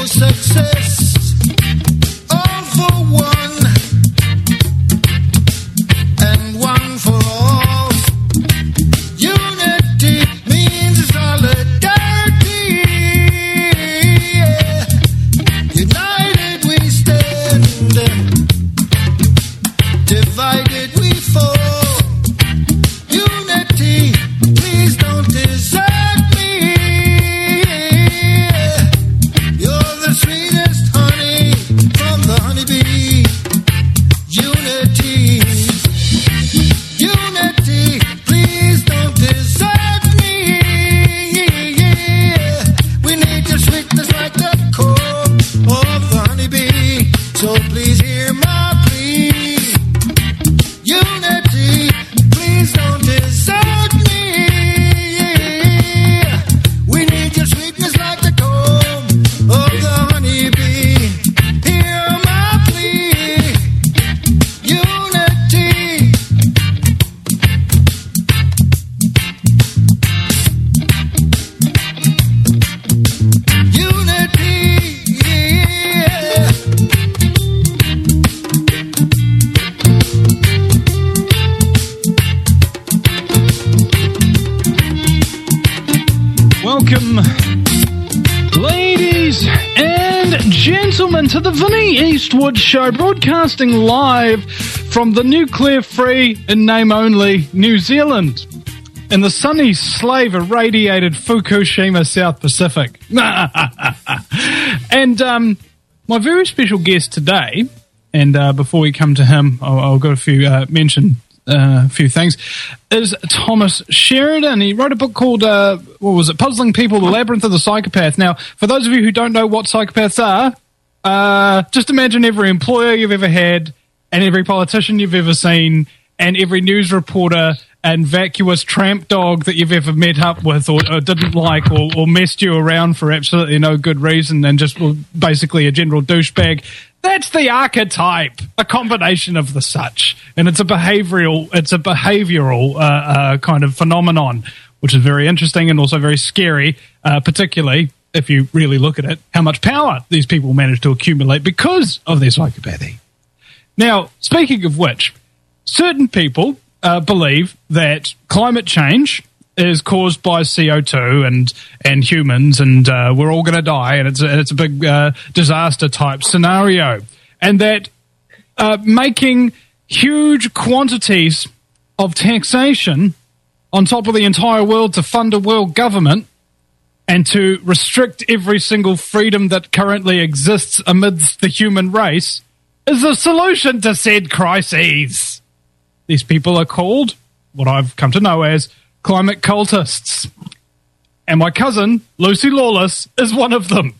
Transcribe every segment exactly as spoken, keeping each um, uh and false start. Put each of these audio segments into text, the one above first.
success. All for one, and one for all. Unity means solidarity. Yeah. United we stand, divided we fall. Unity, please don't desert me. You're the sweetest honey from the honeybee. Unity, unity, please don't desert me. We need your sweetness like the core of the honeybee. So please hear my plea. Unity, please don't desert me. We need your sweetness like the comb of the honeybee. Hear my plea. Unity. Unity, yeah. Welcome, ladies and gentlemen, to the Vinnie Eastwood Show, broadcasting live from the nuclear-free, in name only, New Zealand, in the sunny, slave-irradiated Fukushima, South Pacific. And um, my very special guest today, and uh, before we come to him, I'll, I'll go a few uh, mention uh, a few things, is Thomas Sheridan. He wrote a book called, uh, what was it, Puzzling People, The Labyrinth of the Psychopath. Now, for those of you who don't know what psychopaths are, uh, just imagine every employer you've ever had, and every politician you've ever seen, and every news reporter and vacuous tramp dog that you've ever met up with or, or didn't like or, or messed you around for absolutely no good reason and just well, basically a general douchebag. That's the archetype, a combination of the such. And it's a behavioral, it's a behavioral uh, uh, kind of phenomenon, which is very interesting and also very scary, uh, particularly if you really look at it, how much power these people manage to accumulate because of their psychopathy. Now, speaking of which, certain people uh, believe that climate change is caused by C O two and and humans, and uh, we're all going to die, and it's a, it's a big uh, disaster type scenario, and that uh, making huge quantities of taxation on top of the entire world to fund a world government and to restrict every single freedom that currently exists amidst the human race is the solution to said crises. These people are called what I've come to know as climate cultists. And my cousin, Lucy Lawless, is one of them.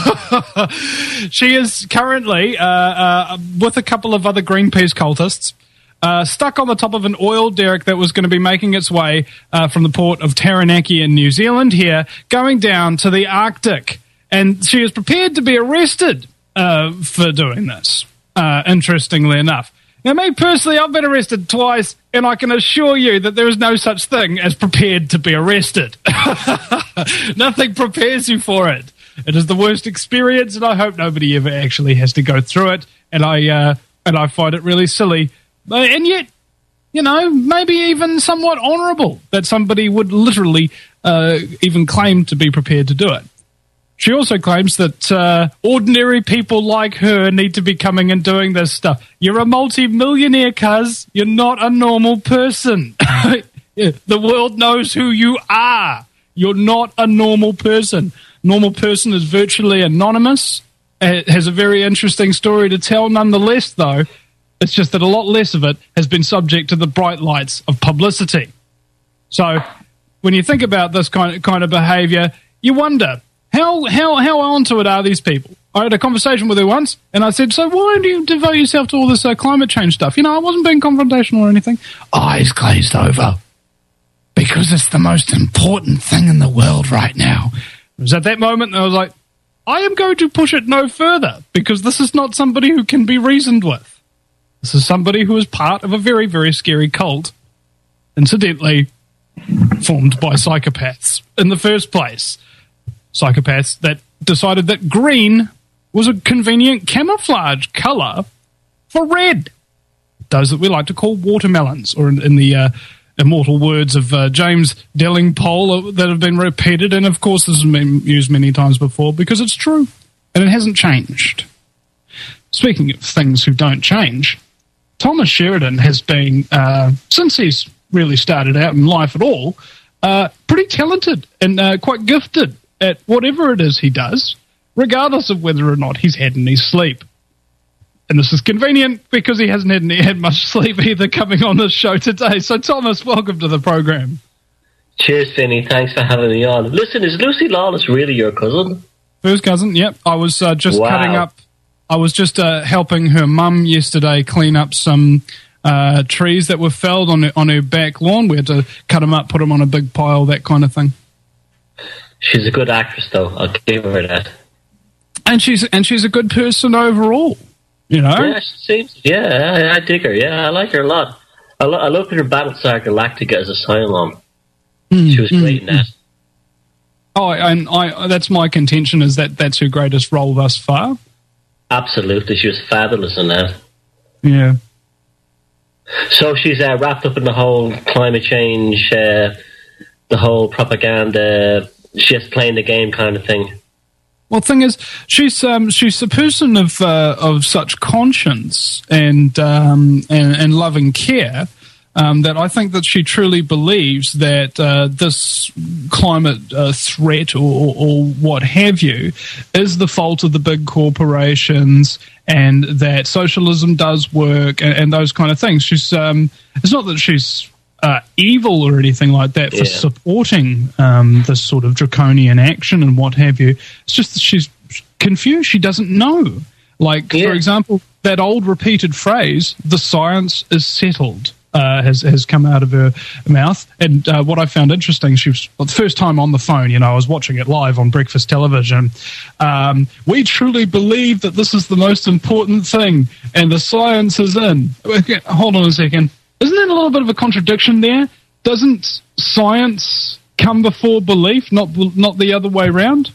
She is currently, uh, uh, with a couple of other Greenpeace cultists, uh, stuck on the top of an oil derrick that was going to be making its way uh, from the port of Taranaki in New Zealand here, going down to the Arctic. And she is prepared to be arrested uh, for doing this, uh, interestingly enough. Now, me personally, I've been arrested twice, and I can assure you that there is no such thing as prepared to be arrested. Nothing prepares you for it. It is the worst experience, and I hope nobody ever actually has to go through it. And I uh, and I find it really silly, and yet, you know, maybe even somewhat honourable that somebody would literally uh, even claim to be prepared to do it. She also claims that uh, ordinary people like her need to be coming and doing this stuff. You're a multi-millionaire, cuz. You're not a normal person. The world knows who you are. You're not a normal person. Normal person is virtually anonymous. It has a very interesting story to tell nonetheless, though. It's just that a lot less of it has been subject to the bright lights of publicity. So when you think about this kind of, kind of behaviour, you wonder, How how how onto it are these people? I had a conversation with her once, and I said, so why do you devote yourself to all this uh, climate change stuff? You know, I wasn't being confrontational or anything. Eyes glazed over. Because it's the most important thing in the world right now. It was at that moment that I was like, I am going to push it no further, because this is not somebody who can be reasoned with. This is somebody who is part of a very, very scary cult, incidentally, formed by psychopaths in the first place. Psychopaths that decided that green was a convenient camouflage colour for red. Those that we like to call watermelons, or in, in the uh, immortal words of uh, James Delingpole that have been repeated, and of course this has been used many times before because it's true, and it hasn't changed. Speaking of things who don't change, Thomas Sheridan has been, uh, since he's really started out in life at all, uh, pretty talented and uh, quite gifted at whatever it is he does, regardless of whether or not he's had any sleep. And this is convenient because he hasn't had, any, had much sleep either coming on this show today. So, Thomas, welcome to the program. Cheers, Vinny. Thanks for having me on. Listen, is Lucy Lawless really your cousin? First cousin, yep. I was uh, just Wow. cutting up, I was just uh, helping her mum yesterday clean up some uh, trees that were felled on her, on her back lawn. We had to cut them up, put them on a big pile, that kind of thing. She's a good actress, though. I'll give her that. And she's and she's a good person overall. You know? Yeah, she seems. Yeah, I, I dig her. Yeah, I like her a lot. I, lo- I loved her in Battlestar Galactica as a Cylon. Mm, She was mm, great in that. Oh, and I that's my contention is that that's her greatest role thus far. Absolutely, she was fabulous in that. Yeah. So she's uh, wrapped up in the whole climate change, uh, the whole propaganda, just playing the game kind of thing. Well, the thing is, she's um, she's a person of uh, of such conscience and um, and, and loving care um, that I think that she truly believes that uh, this climate uh, threat or, or, or what have you is the fault of the big corporations, and that socialism does work and, and those kind of things. She's um, it's not that she's Uh, evil or anything like that for Yeah. supporting um, this sort of draconian action and what have you. It's just that she's confused. She doesn't know. Like, Yeah. for example, that old repeated phrase, "the science is settled," uh, has has come out of her mouth. And uh, what I found interesting, she was well, the first time on the phone. You know, I was watching it live on breakfast television. Um, we truly believe that this is the most important thing, and the science is in. Okay, hold on a second. Isn't there a little bit of a contradiction there? Doesn't science come before belief, not not the other way around?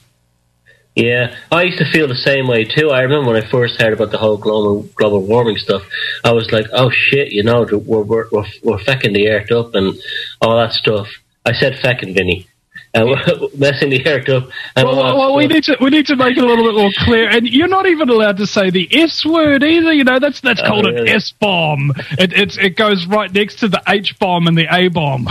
Yeah, I used to feel the same way too. I remember when I first heard about the whole global global warming stuff, I was like, "Oh shit!" You know, we're we're we're, we're fecking the earth up and all that stuff. I said "fecking," Vinny. Uh, we're messing the earth up. And Well, all that well we stuff. need to we need to make it a little bit more clear. And you're not even allowed to say the S word either. You know, that's that's Oh, called really? an S bomb. It it's, it goes right next to the H bomb and the A bomb.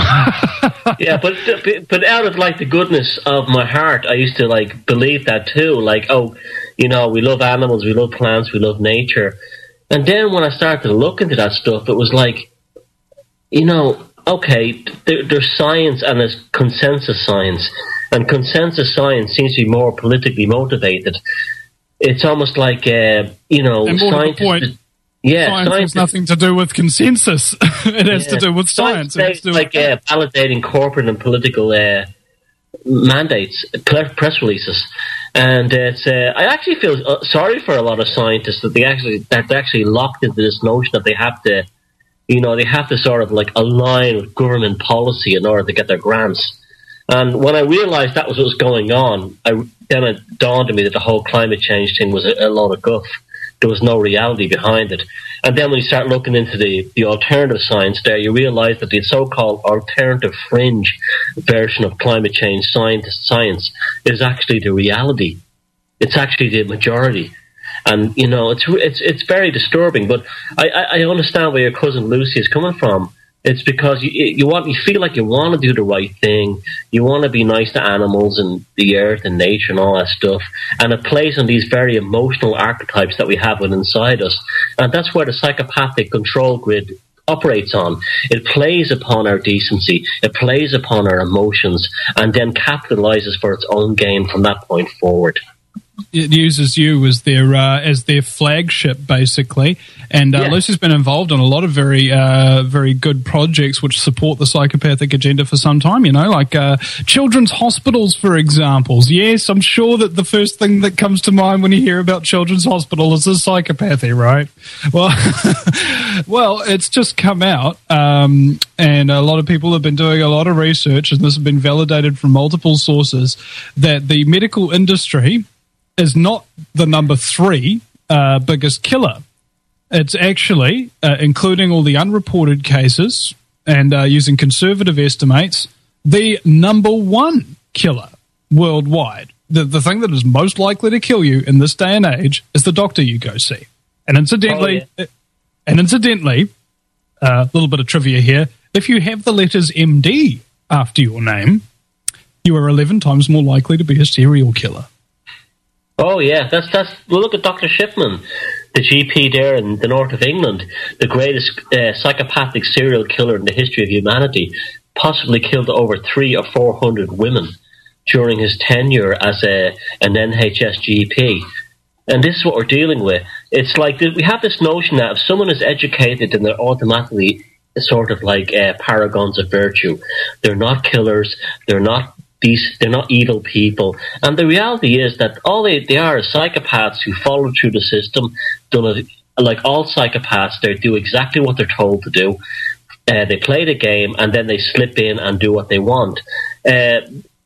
Yeah, but but out of like the goodness of my heart, I used to like believe that too. Like, oh, you know, we love animals, we love plants, we love nature. And then when I started to look into that stuff, it was like, you know, okay, there, there's science and there's consensus science, and consensus science seems to be more politically motivated. It's almost like, uh, you know, And more to the scientists. point, Yeah, science has scientists- nothing to do with consensus. It has to yeah. do with science. It has It's to do like with- uh, validating corporate and political uh, mandates, ple- press releases, and it's. Uh, I actually feel uh, sorry for a lot of scientists that they actually that they're actually locked into this notion that they have to, you know, they have to sort of like align with government policy in order to get their grants. And when I realised that was what was going on, I, then it dawned on me that the whole climate change thing was a, a load of guff. There was no reality behind it. And then when you start looking into the, the alternative science there, you realise that the so-called alternative fringe version of climate change science, science is actually the reality. It's actually the majority. And, you know, it's it's it's very disturbing. But I, I, I understand where your cousin Lucy is coming from. It's because you you want you feel like you want to do the right thing. You want to be nice to animals and the earth and nature and all that stuff. And it plays on these very emotional archetypes that we have within inside us. And that's where the psychopathic control grid operates on. It plays upon our decency. It plays upon our emotions, and then capitalizes for its own gain from that point forward. It uses you as their uh, as their flagship, basically. And uh, Yeah. Lucy's been involved in a lot of very uh, very good projects which support the psychopathic agenda for some time. You know, like uh, children's hospitals, for examples. Yes, I'm sure that the first thing that comes to mind when you hear about children's hospital is the psychopathy, right? Well, well, it's just come out, um, and a lot of people have been doing a lot of research, and this has been validated from multiple sources that the medical industry is not the number three uh, biggest killer. It's actually, uh, including all the unreported cases and uh, using conservative estimates, the number one killer worldwide. The, the thing that is most likely to kill you in this day and age is the doctor you go see. And incidentally, oh, yeah. and incidentally, a uh, little bit of trivia here, if you have the letters M D after your name, you are eleven times more likely to be a serial killer. Oh, yeah, that's, that's, well, look at Doctor Shipman, the G P there in the north of England, the greatest uh, psychopathic serial killer in the history of humanity, possibly killed over three or four hundred women during his tenure as a, an N H S G P. And this is what we're dealing with. It's like we have this notion that if someone is educated, then they're automatically sort of like uh, paragons of virtue. They're not killers. They're not these. They're not evil people. And the reality is that all they, they are is psychopaths who follow through the system. Done it, like all psychopaths, they do exactly what they're told to do. Uh, they play the game and then they slip in and do what they want. Uh,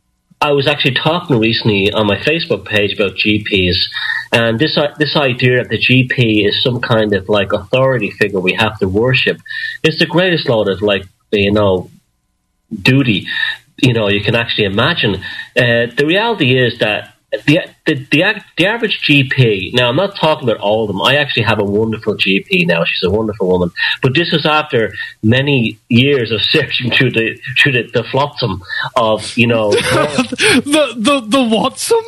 I was actually talking recently on my Facebook page about G Ps, and this uh, this idea that the G P is some kind of like authority figure we have to worship is the greatest load of like, you know, duty, you know, you can actually imagine. Uh, the reality is that the, the the the average G P, now I'm not talking about all of them, I actually have a wonderful G P now, she's a wonderful woman, but this is after many years of searching through the through the, the flotsam of, you know... the, the, the Watson?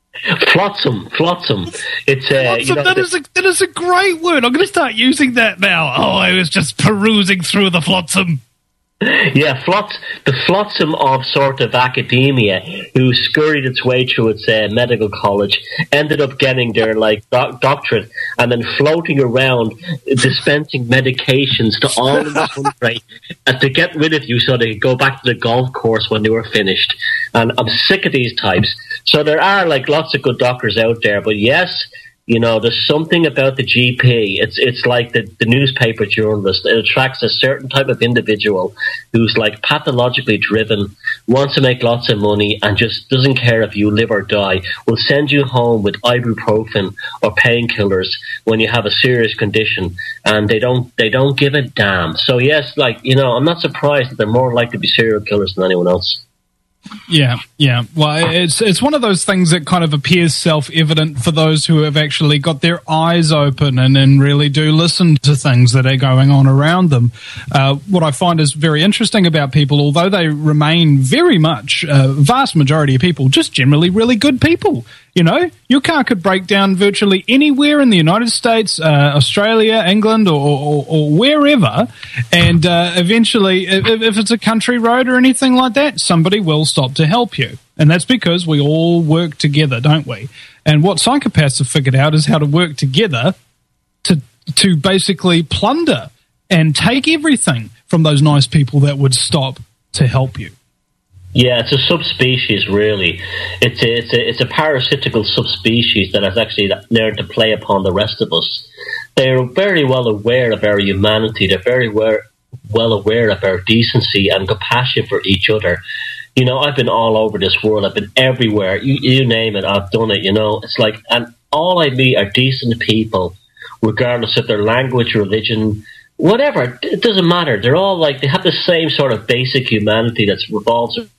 Flotsam, flotsam. It's uh, flotsam, you know, that, the, is a, that is a great word. I'm going to start using that now. Oh, I was just perusing through the flotsam. Yeah, flots, the flotsam of sort of academia who scurried its way through its uh, medical college, ended up getting their like doc- doctorate, and then floating around dispensing medications to all in the country and to get rid of you so they could go back to the golf course when they were finished. And I'm sick of these types. So there are like lots of good doctors out there, but yes, you know, there's something about the G P. It's it's like the, the newspaper journalist. It attracts a certain type of individual who's like pathologically driven, wants to make lots of money, and just doesn't care if you live or die. Will send you home with ibuprofen or painkillers when you have a serious condition, and they don't they don't give a damn. So yes, like, you know, I'm not surprised that they're more likely to be serial killers than anyone else. Yeah, yeah. Well, it's it's one of those things that kind of appears self-evident for those who have actually got their eyes open and, and really do listen to things that are going on around them. Uh, what I find is very interesting about people, although they remain very much, uh, vast majority of people, just generally really good people. You know, your car could break down virtually anywhere in the United States, uh, Australia, England, or, or, or wherever, and uh, eventually, if, if it's a country road or anything like that, somebody will stop to help you. And that's because we all work together, don't we? And what psychopaths have figured out is how to work together to to basically plunder and take everything from those nice people that would stop to help you. Yeah, it's a subspecies, really. It's a, it's a, it's a parasitical subspecies that has actually learned to play upon the rest of us. They're very well aware of our humanity. They're very well, well aware of our decency and compassion for each other. You know, I've been all over this world. I've been everywhere. You, you name it, I've done it, you know. It's like, and all I meet are decent people, regardless of their language, religion, whatever. It doesn't matter. They're all like, they have the same sort of basic humanity that revolves around.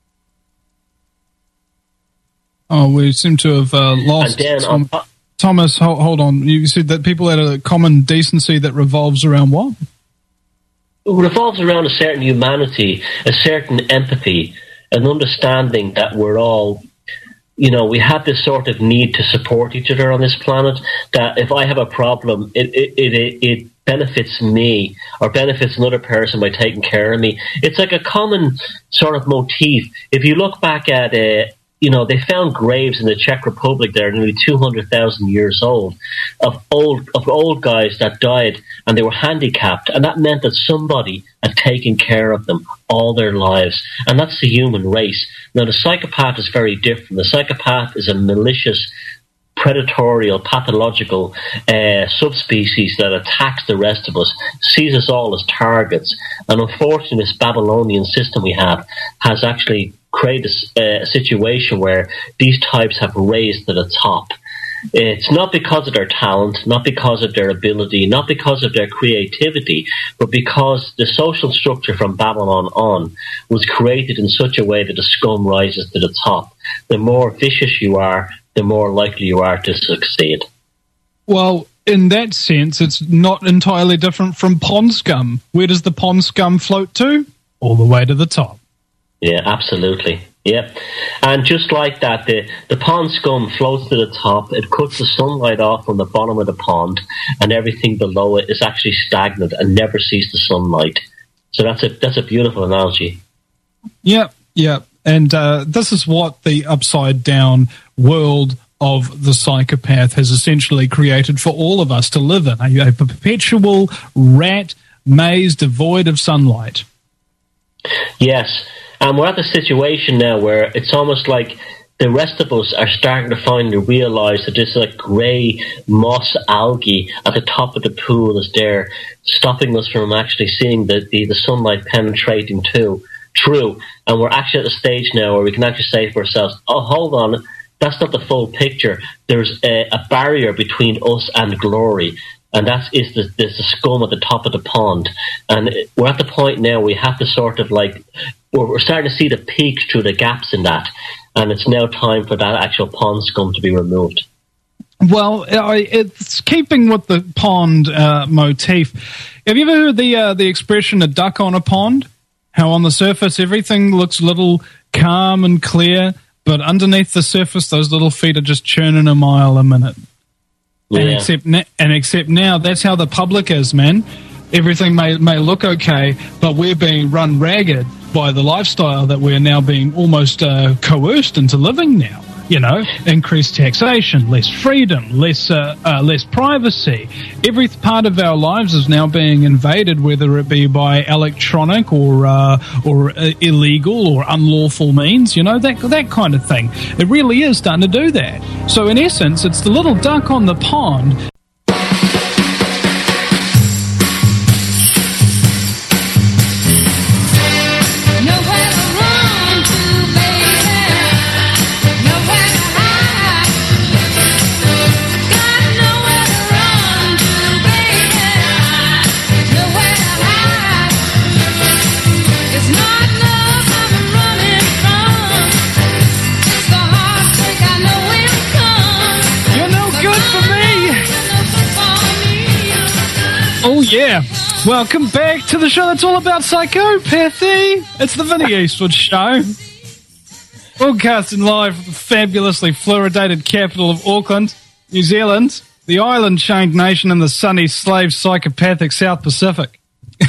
Oh, we seem to have uh, lost then, Tom- uh, Thomas. Hold, hold on. You said that people had a common decency that revolves around what? It revolves around a certain humanity, a certain empathy, an understanding that we're all, you know, we have this sort of need to support each other on this planet, that if I have a problem, it it, it, it benefits me or benefits another person by taking care of me. It's like a common sort of motif. If you look back at uh, you know, they found graves in the Czech Republic that are nearly two hundred thousand years old of old of old guys that died and they were handicapped, and that meant that somebody had taken care of them all their lives, and that's the human race. Now, the psychopath is very different. The psychopath is a malicious, predatorial, pathological uh, subspecies that attacks the rest of us, sees us all as targets, and unfortunately this Babylonian system we have has actually create a, a situation where these types have raised to the top. It's not because of their talent, not because of their ability, not because of their creativity, but because the social structure from Babylon on was created in such a way that the scum rises to the top. The more vicious you are, the more likely you are to succeed. Well, in that sense, it's not entirely different from pond scum. Where does the pond scum float to? All the way to the top. Yeah, absolutely. Yeah. And just like that, the, the pond scum floats to the top, it cuts the sunlight off from the bottom of the pond, and everything below it is actually stagnant and never sees the sunlight. So that's a that's a beautiful analogy. Yep, yep. And uh, this is what the upside-down world of the psychopath has essentially created for all of us to live in, a, a perpetual rat maze devoid of sunlight. Yes, and we're at the situation now where it's almost like the rest of us are starting to finally realise that this like grey moss algae at the top of the pool is there, stopping us from actually seeing the, the, the sunlight penetrating too, through. And we're actually at the stage now where we can actually say to ourselves, oh, hold on, that's not the full picture. There's a, a barrier between us and glory. And that is the, the, the scum at the top of the pond. And we're at the point now we have to sort of like, we're, we're starting to see the peaks through the gaps in that. And it's now time for that actual pond scum to be removed. Well, it's keeping with the pond uh, motif. Have you ever heard the uh, the expression, a duck on a pond? How on the surface everything looks a little calm and clear, but underneath the surface those little feet are just churning a mile a minute. Yeah. And except na- and except now, that's how the public is, man. Everything may may look okay, but we're being run ragged by the lifestyle that we're now being almost uh, coerced into living now. You know, increased taxation, less freedom, less uh, uh, less privacy. Every part of our lives is now being invaded, whether it be by electronic or uh, or uh, illegal or unlawful means. You know, that that kind of thing. It really is starting to do that. So in essence, it's the little duck on the pond. Oh, yeah. Welcome back to the show that's all about psychopathy. It's the Vinnie Eastwood Show. Broadcasting live from the fabulously fluoridated capital of Auckland, New Zealand, the island-chained nation in the sunny, slave, psychopathic South Pacific.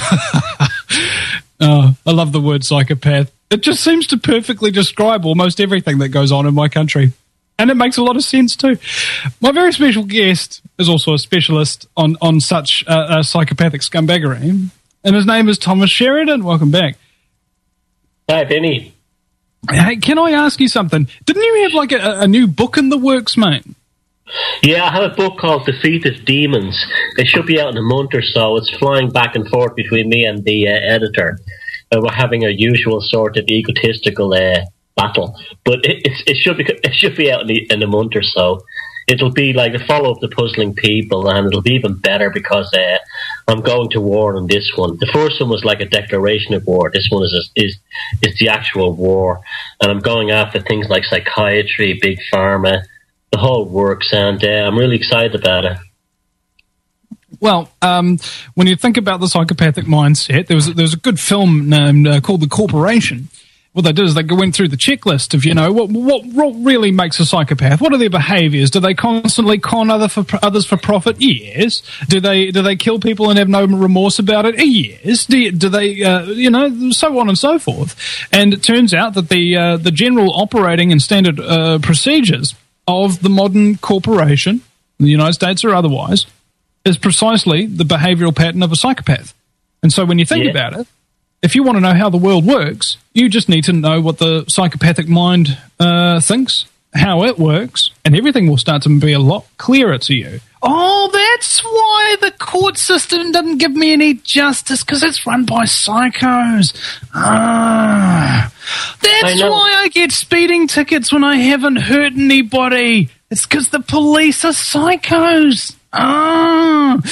Oh, I love the word psychopath. It just seems to perfectly describe almost everything that goes on in my country. And it makes a lot of sense too. My very special guest is also a specialist on, on such uh, uh, psychopathic scumbaggery, and his name is Thomas Sheridan. Welcome back. Hi, Benny. Hey, can I ask you something? Didn't you have like a, a new book in the works, mate? Yeah, I have a book called Defeated Demons. It should be out in a month or so. It's flying back and forth between me and the uh, editor. Uh, we're having our usual sort of egotistical uh, battle, but it, it, it should be it should be out in, the, in a month or so. It'll be like a follow up to Puzzling People, and it'll be even better because uh, I'm going to war on this one. The first one was like a declaration of war. This one is is is the actual war, and I'm going after things like psychiatry, big pharma, the whole works, and uh, I'm really excited about it. Well, um, when you think about the psychopathic mindset, there was there was a good film named, uh, called The Corporation. What they did is they went through the checklist of, you know, what, what what really makes a psychopath? What are their behaviours? Do they constantly con other for, others for profit? Yes. Do they do they kill people and have no remorse about it? Yes. Do, do they, uh, you know, so on and so forth. And it turns out that the uh, the general operating and standard uh, procedures of the modern corporation, in the United States or otherwise, is precisely the behavioural pattern of a psychopath. And so when you think yeah. about it, if you want to know how the world works, you just need to know what the psychopathic mind uh, thinks, how it works, and everything will start to be a lot clearer to you. Oh, that's why the court system doesn't give me any justice, because it's run by psychos. Ah, that's I why I get speeding tickets when I haven't hurt anybody. It's because the police are psychos. Ah.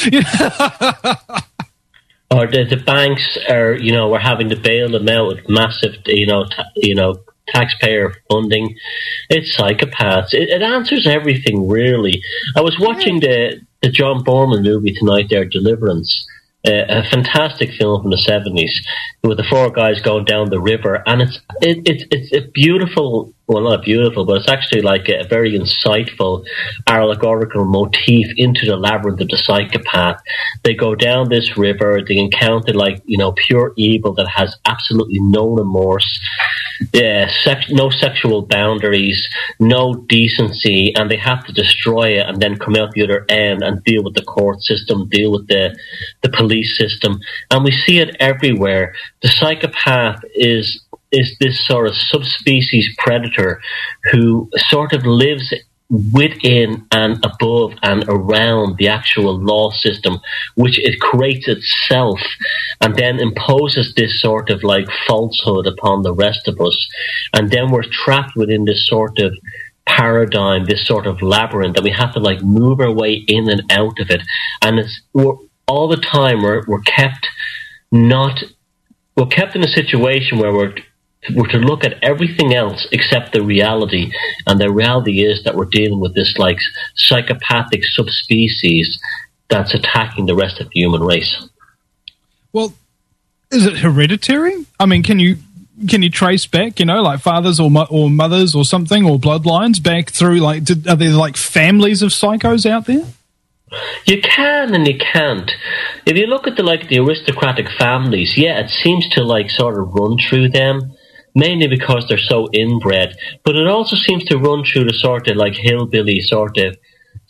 Or the, the banks are, you know, we're having to bail them out with massive, you know, ta- you know, taxpayer funding. It's psychopaths. It, it answers everything, really. I was watching the the John Borman movie tonight there, Deliverance, uh, a fantastic film from the seventies with the four guys going down the river, and it's it, it's it's a beautiful, well, not beautiful, but it's actually like a very insightful allegorical motif into the labyrinth of the psychopath. They go down this river, they encounter like, you know, pure evil that has absolutely no remorse, yeah, sex, no sexual boundaries, no decency, and they have to destroy it and then come out the other end and deal with the court system, deal with the the police system. And we see it everywhere. The psychopath is is this sort of subspecies predator who sort of lives within and above and around the actual law system, which it creates itself and then imposes this sort of like falsehood upon the rest of us. And then we're trapped within this sort of paradigm, this sort of labyrinth, and we have to like move our way in and out of it. And it's we're, all the time we're, we're kept not, we're kept in a situation where we're we're to look at everything else except the reality, and the reality is that we're dealing with this like psychopathic subspecies that's attacking the rest of the human race. Well, is it hereditary? I mean, can you can you trace back, you know, like fathers or mo- or mothers or something, or bloodlines back through? Like, did, are there like families of psychos out there? You can and you can't. If you look at the like the aristocratic families, yeah, it seems to like sort of run through them. Mainly because they're so inbred, but it also seems to run through the sort of like hillbilly sort of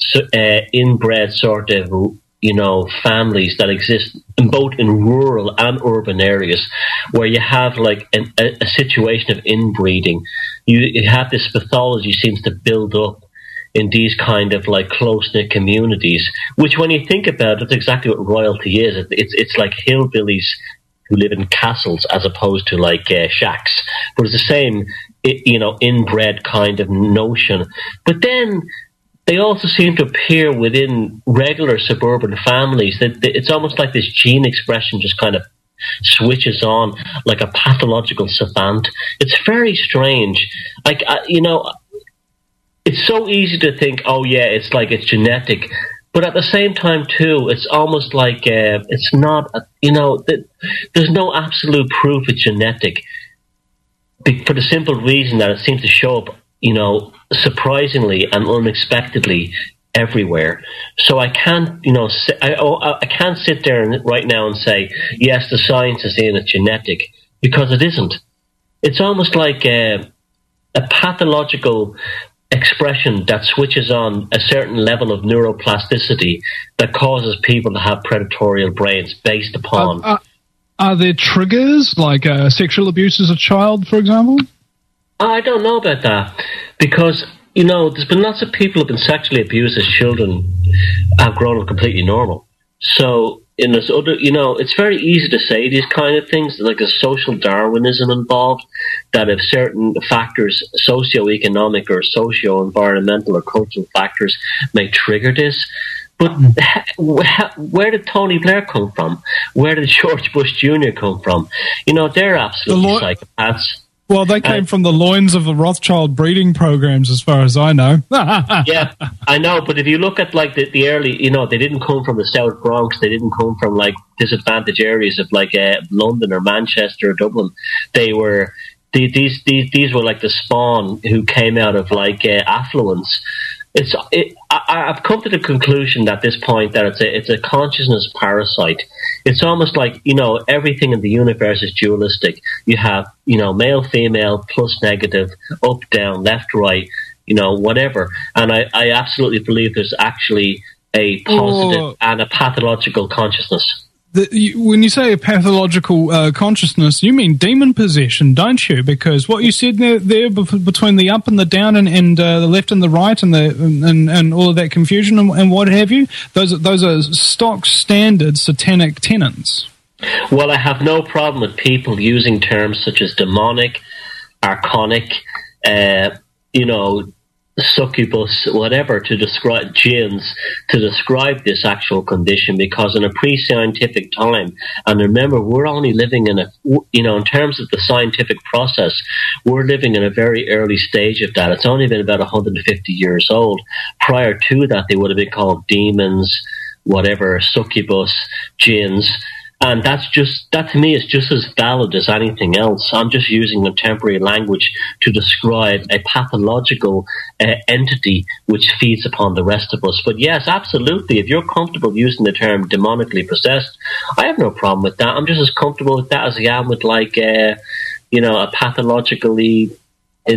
uh, inbred sort of, you know, families that exist in both in rural and urban areas, where you have like an, a, a situation of inbreeding. You, you have this pathology seems to build up in these kind of like close-knit communities, which when you think about it, it's exactly what royalty is. It's it's like hillbillies who live in castles as opposed to like uh, shacks. But it's the same, you know, inbred kind of notion. But then they also seem to appear within regular suburban families. That it's almost like this gene expression just kind of switches on like a pathological savant. It's very strange. Like, I, you know, it's so easy to think, oh yeah, it's like it's genetic. But at the same time, too, it's almost like uh, it's not, you know, th- there's no absolute proof it's genetic, be- for the simple reason that it seems to show up, you know, surprisingly and unexpectedly everywhere. So I can't, you know, si- I, I can't sit there and, right now and say, yes, the science is in it's genetic, because it isn't. It's almost like a, a pathological expression that switches on a certain level of neuroplasticity that causes people to have predatorial brains based upon. Uh, uh, are there triggers, like uh, sexual abuse as a child, for example? I don't know about that, because, you know, there's been lots of people who've been sexually abused as children have grown up completely normal. So, in this other, you know, it's very easy to say these kind of things, like a social Darwinism involved, that if certain factors, socio-economic or socio-environmental or cultural factors may trigger this. But where did Tony Blair come from? Where did George Bush Junior come from? You know, they're absolutely the lo- psychopaths. Well, they came uh, from the loins of the Rothschild breeding programs, as far as I know. Yeah, I know, but if you look at, like, the, the early, you know, they didn't come from the South Bronx, they didn't come from, like, disadvantaged areas of, like, uh, London or Manchester or Dublin. They were, these, these, these were, like, the spawn who came out of, like, uh, affluence. It's, it, I, I've come to the conclusion at this point that it's a, it's a consciousness parasite. It's almost like, you know, everything in the universe is dualistic. You have, you know, male, female, plus, negative, up, down, left, right, you know, whatever. And I, I absolutely believe there's actually a positive oh. and a pathological consciousness. the, you, when you say a pathological uh, consciousness, you mean demon possession, don't you? Because what you said there, there between the up and the down and, and uh, the left and the right and the and, and all of that confusion and, and what have you, those are, those are stock standard satanic tenets. Well, I have no problem with people using terms such as demonic, archonic, uh, you know, succubus, whatever, to describe jinns, to describe this actual condition, because in a pre-scientific time, and remember, we're only living in a, you know, in terms of the scientific process, we're living in a very early stage of that. It's only been about one hundred fifty years old. Prior to that, they would have been called demons, whatever, succubus, jinns. And that's just, that to me is just as valid as anything else. I'm just using contemporary language to describe a pathological uh, entity which feeds upon the rest of us. But yes, absolutely, if you're comfortable using the term demonically possessed, I have no problem with that. I'm just as comfortable with that as I am with, like, uh, you know, a pathologically, uh,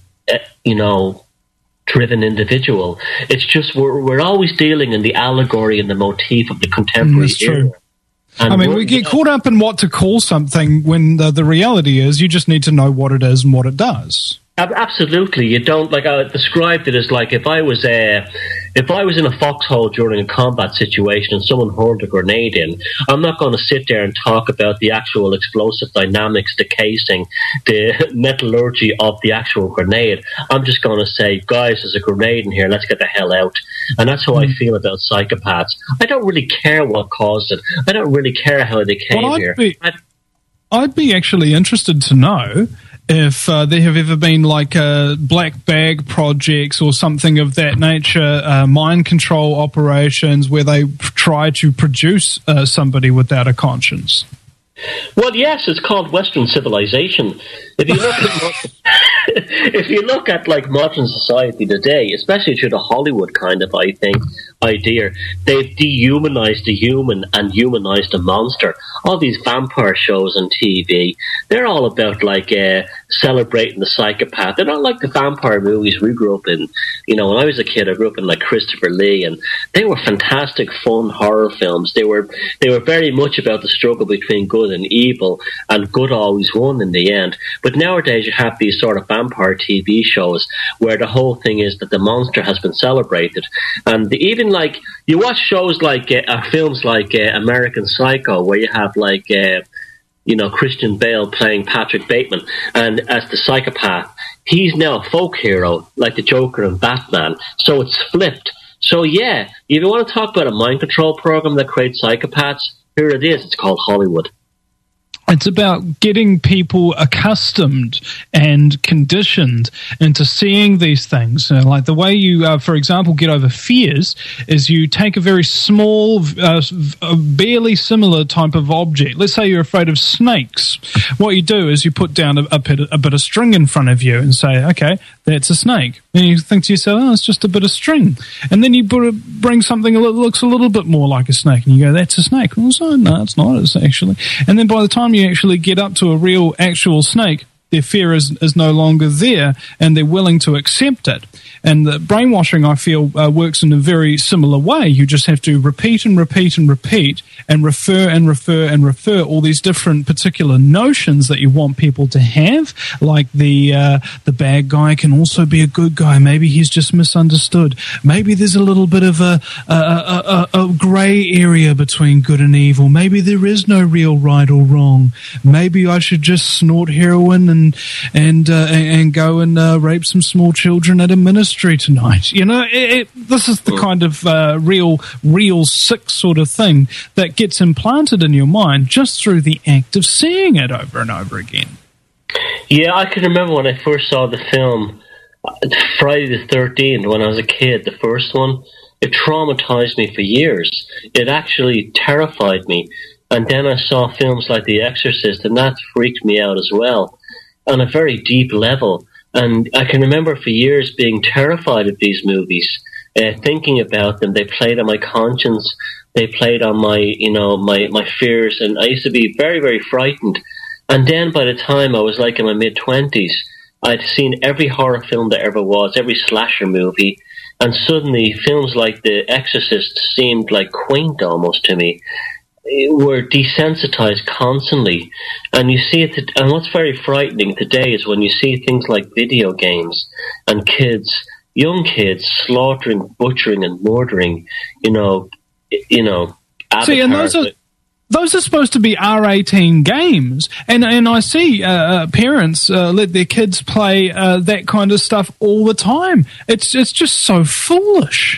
you know, driven individual. It's just we're, we're always dealing in the allegory and the motif of the contemporary mm, era. True. And I mean, we get caught up in what to call something when the, the reality is you just need to know what it is and what it does. Absolutely, you don't, like I described it as like if I was uh, if I was in a foxhole during a combat situation and someone hurled a grenade in, I'm not going to sit there and talk about the actual explosive dynamics, the casing, the metallurgy of the actual grenade. I'm just going to say, guys, there's a grenade in here, let's get the hell out. And that's how mm. I feel about psychopaths. I don't really care what caused it. I don't really care how they came well, I'd here. Be, I'd, I'd be actually interested to know if uh, there have ever been like uh, black bag projects or something of that nature, uh, mind control operations where they p- try to produce uh, somebody without a conscience. Well, yes, it's called Western civilization. If you look at if you look at like modern society today, especially through the Hollywood kind of, I think, idea, they've dehumanized the human and humanized the monster. All these vampire shows on T V, they're all about like uh, celebrating the psychopath. They're not like the vampire movies we grew up in. You know, when I was a kid, I grew up in like Christopher Lee, and they were fantastic, fun horror films. They were they were very much about the struggle between good and evil, and good always won in the end. But nowadays, you have these sort of vampire T V shows where the whole thing is that the monster has been celebrated, and the, even like you watch shows like uh, uh, films like uh, American Psycho, where you have like uh, you know Christian Bale playing Patrick Bateman, and as the psychopath, he's now a folk hero like the Joker and Batman. So it's flipped. So yeah, if you want to talk about a mind control program that creates psychopaths, here it is. It's called Hollywood. It's about getting people accustomed and conditioned into seeing these things. Uh, like the way you, uh, for example, get over fears is you take a very small, uh, barely similar type of object. Let's say you're afraid of snakes. What you do is you put down a, a, bit, a bit of string in front of you and say, okay, that's a snake. And you think to yourself, oh, it's just a bit of string. And then you put a, bring something that looks a little bit more like a snake, and you go, that's a snake. Well, so, no, it's not, it's actually. And then by the time you actually get up to a real, actual snake, their fear is, is no longer there, and they're willing to accept it. And the brainwashing, I feel, uh, works in a very similar way. You just have to repeat and repeat and repeat and refer and refer and refer all these different particular notions that you want people to have, like the uh, the bad guy can also be a good guy. Maybe he's just misunderstood. Maybe there's a little bit of a, a, a, a, a grey area between good and evil. Maybe there is no real right or wrong. Maybe I should just snort heroin and and uh, and go and uh, rape some small children at a ministry tonight. You know, it, it, this is the kind of uh, real, real sick sort of thing that gets implanted in your mind just through the act of seeing it over and over again. Yeah, I can remember when I first saw the film Friday the thirteenth when I was a kid, the first one. It traumatized me for years. It actually terrified me. And then I saw films like The Exorcist, and that freaked me out as well on a very deep level. And I can remember for years being terrified of these movies, uh, thinking about them. They played on my conscience. They played on my, you know, my, my fears. And I used to be very, very frightened. And then by the time I was like in my mid-twenties, I'd seen every horror film there ever was, every slasher movie. And suddenly films like The Exorcist seemed like quaint almost to me. we're desensitized constantly, and you see it. And what's very frightening today is when you see things like video games and kids, young kids, slaughtering, butchering, and murdering. You know, you know. See, and those are those are supposed to be R eighteen games, and and I see uh, uh, parents uh, let their kids play uh, that kind of stuff all the time. It's it's just so foolish.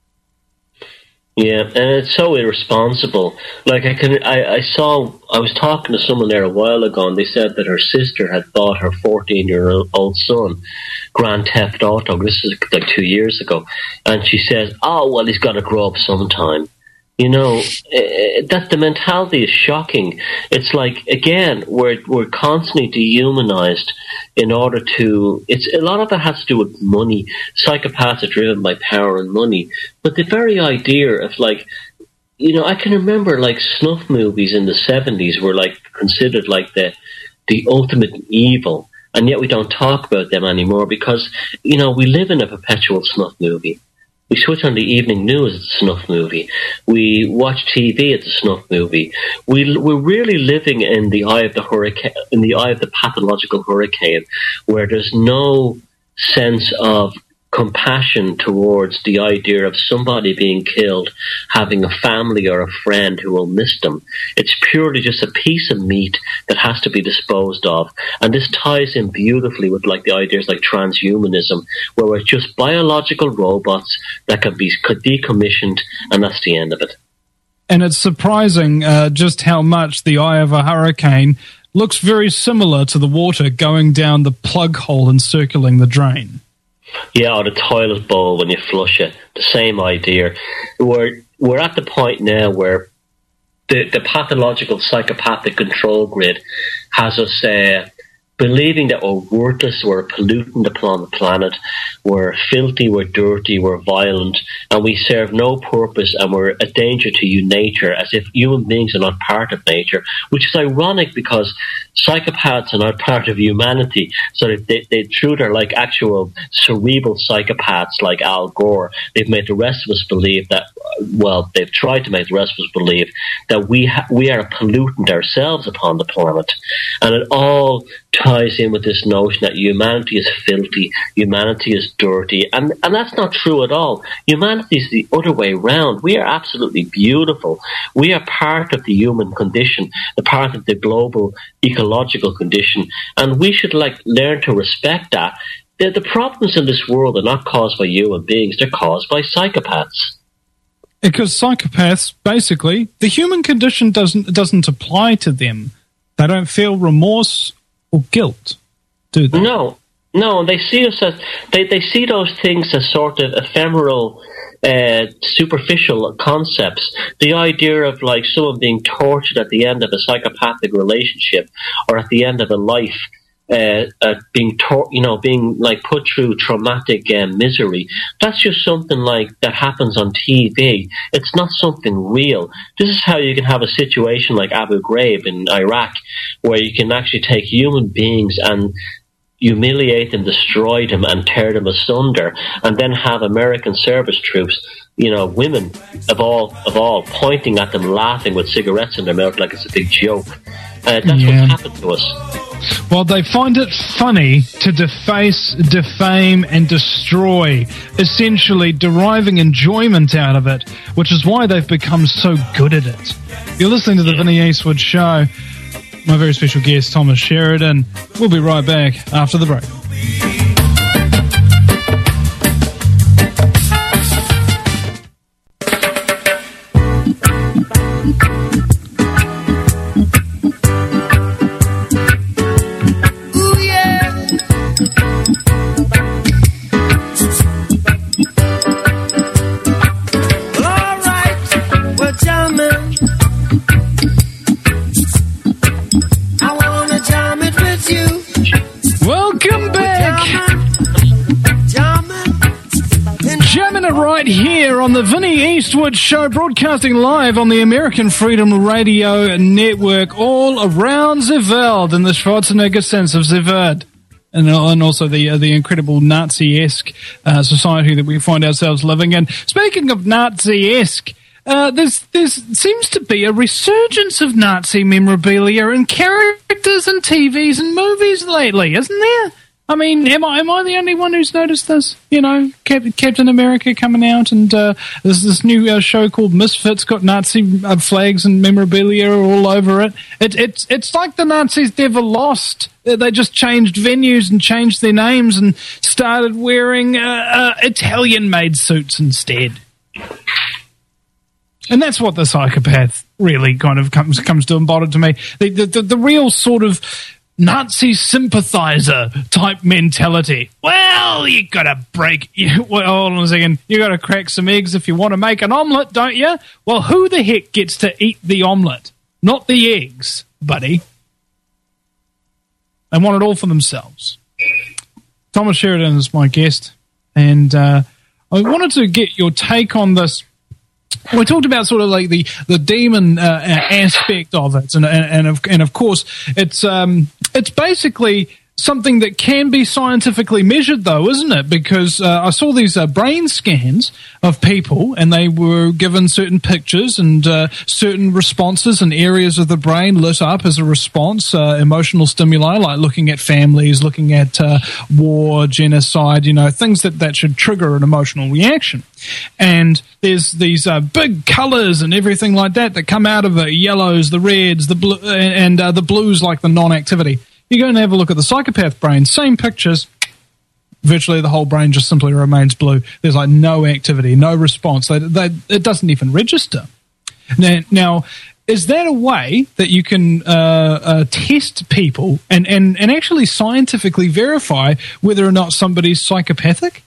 Yeah, and it's so irresponsible. Like I can, I, I saw, I was talking to someone there a while ago, and they said that her sister had bought her fourteen-year-old son Grand Theft Auto. This is like two years ago, and she says, "Oh, well, he's got to grow up sometime." You know, uh, that the mentality is shocking. It's like, again, we're we're constantly dehumanized in order to. It's a lot of it has to do with money. Psychopaths are driven by power and money. But the very idea of, like, you know, I can remember like snuff movies in the seventies were like considered like the the ultimate evil, and yet we don't talk about them anymore because, you know, we live in a perpetual snuff movie. We switch on the evening news, it's a snuff movie. We watch T V, it's a snuff movie. We, we're really living in the eye of the hurricane, in the eye of the pathological hurricane, where there's no sense of compassion towards the idea of somebody being killed, having a family or a friend who will miss them. It's purely just a piece of meat that has to be disposed of. And this ties in beautifully with like the ideas like transhumanism, where we're just biological robots that can be decommissioned, and that's the end of it. And it's surprising uh, just how much the eye of a hurricane looks very similar to the water going down the plug hole and circling the drain. Yeah, or the toilet bowl when you flush it. The same idea. We're we're at the point now where the, the pathological psychopathic control grid has us uh, believing that we're worthless, we're a pollutant upon the planet, we're filthy, we're dirty, we're violent, and we serve no purpose, and we're a danger to you, nature, as if human beings are not part of nature, which is ironic because psychopaths are not part of humanity. So they, they, through their like actual cerebral psychopaths like Al Gore, they've made the rest of us believe that, well, they've tried to make the rest of us believe that we ha- we are a pollutant ourselves upon the planet. And it all ties in with this notion that humanity is filthy, humanity is dirty, and, and that's not true at all. Humanity is the other way round. We are absolutely beautiful. We are part of the human condition, the part of the global ecological condition, and we should like learn to respect that. The, the problems in this world are not caused by human beings, they're caused by psychopaths. Because psychopaths, basically, the human condition doesn't doesn't apply to them. They don't feel remorse or guilt, do they? No, no. They see us as they, they see those things as sort of ephemeral, uh, superficial concepts. The idea of like someone being tortured at the end of a psychopathic relationship or at the end of a life. Uh, uh, being, tor- you know, being like put through traumatic uh, misery. That's just something like that happens on T V. It's not something real. This is how you can have a situation like Abu Ghraib in Iraq, where you can actually take human beings and humiliate them, destroy them, and tear them asunder, and then have American service troops, you know, women of all of all, pointing at them, laughing with cigarettes in their mouth like it's a big joke. Uh, that's yeah. what's happened to us. Well, they find it funny to deface, defame, and destroy, essentially deriving enjoyment out of it, which is why they've become so good at it. You're listening to the Vinnie Eastwood Show. My very special guest, Thomas Sheridan. We'll be right back after the break. Here on the Vinnie Eastwood Show, broadcasting live on the American Freedom Radio Network, all around the world in the Schwarzenegger sense of the word, and, and also the uh, the incredible Nazi-esque uh, society that we find ourselves living in. Speaking of Nazi-esque, uh, there's there's seems to be a resurgence of Nazi memorabilia and characters in T Vs and movies lately, isn't there? I mean, am I am I the only one who's noticed this? You know, Cap- Captain America coming out, and uh, there's this new uh, show called Misfits, got Nazi uh, flags and memorabilia all over it. it. It's it's like the Nazis never lost. They just changed venues and changed their names and started wearing uh, uh, Italian-made suits instead. And that's what the psychopath really kind of comes comes to embody to me. The the, the, the real sort of Nazi sympathizer type mentality. Well, you gotta break. You, well, hold on a second. You gotta crack some eggs if you want to make an omelette, don't you? Well, who the heck gets to eat the omelette? Not the eggs, buddy. They want it all for themselves. Thomas Sheridan is my guest, and uh, I wanted to get your take on this. We talked about sort of like the the demon uh, aspect of it, and and and of, and of course it's um it's basically something that can be scientifically measured, though, isn't it? Because uh, I saw these uh, brain scans of people, and they were given certain pictures and uh, certain responses, and areas of the brain lit up as a response, uh, emotional stimuli, like looking at families, looking at uh, war, genocide, you know, things that, that should trigger an emotional reaction. And there's these uh, big colours and everything like that that come out of the yellows, the reds, the blue, and uh, the blues, like the non-activity. You go and have a look at the psychopath brain, same pictures, virtually the whole brain just simply remains blue. There's like no activity, no response. They, they, it doesn't even register. Now, now, is that a way that you can uh, uh, test people and, and, and actually scientifically verify whether or not somebody's psychopathic?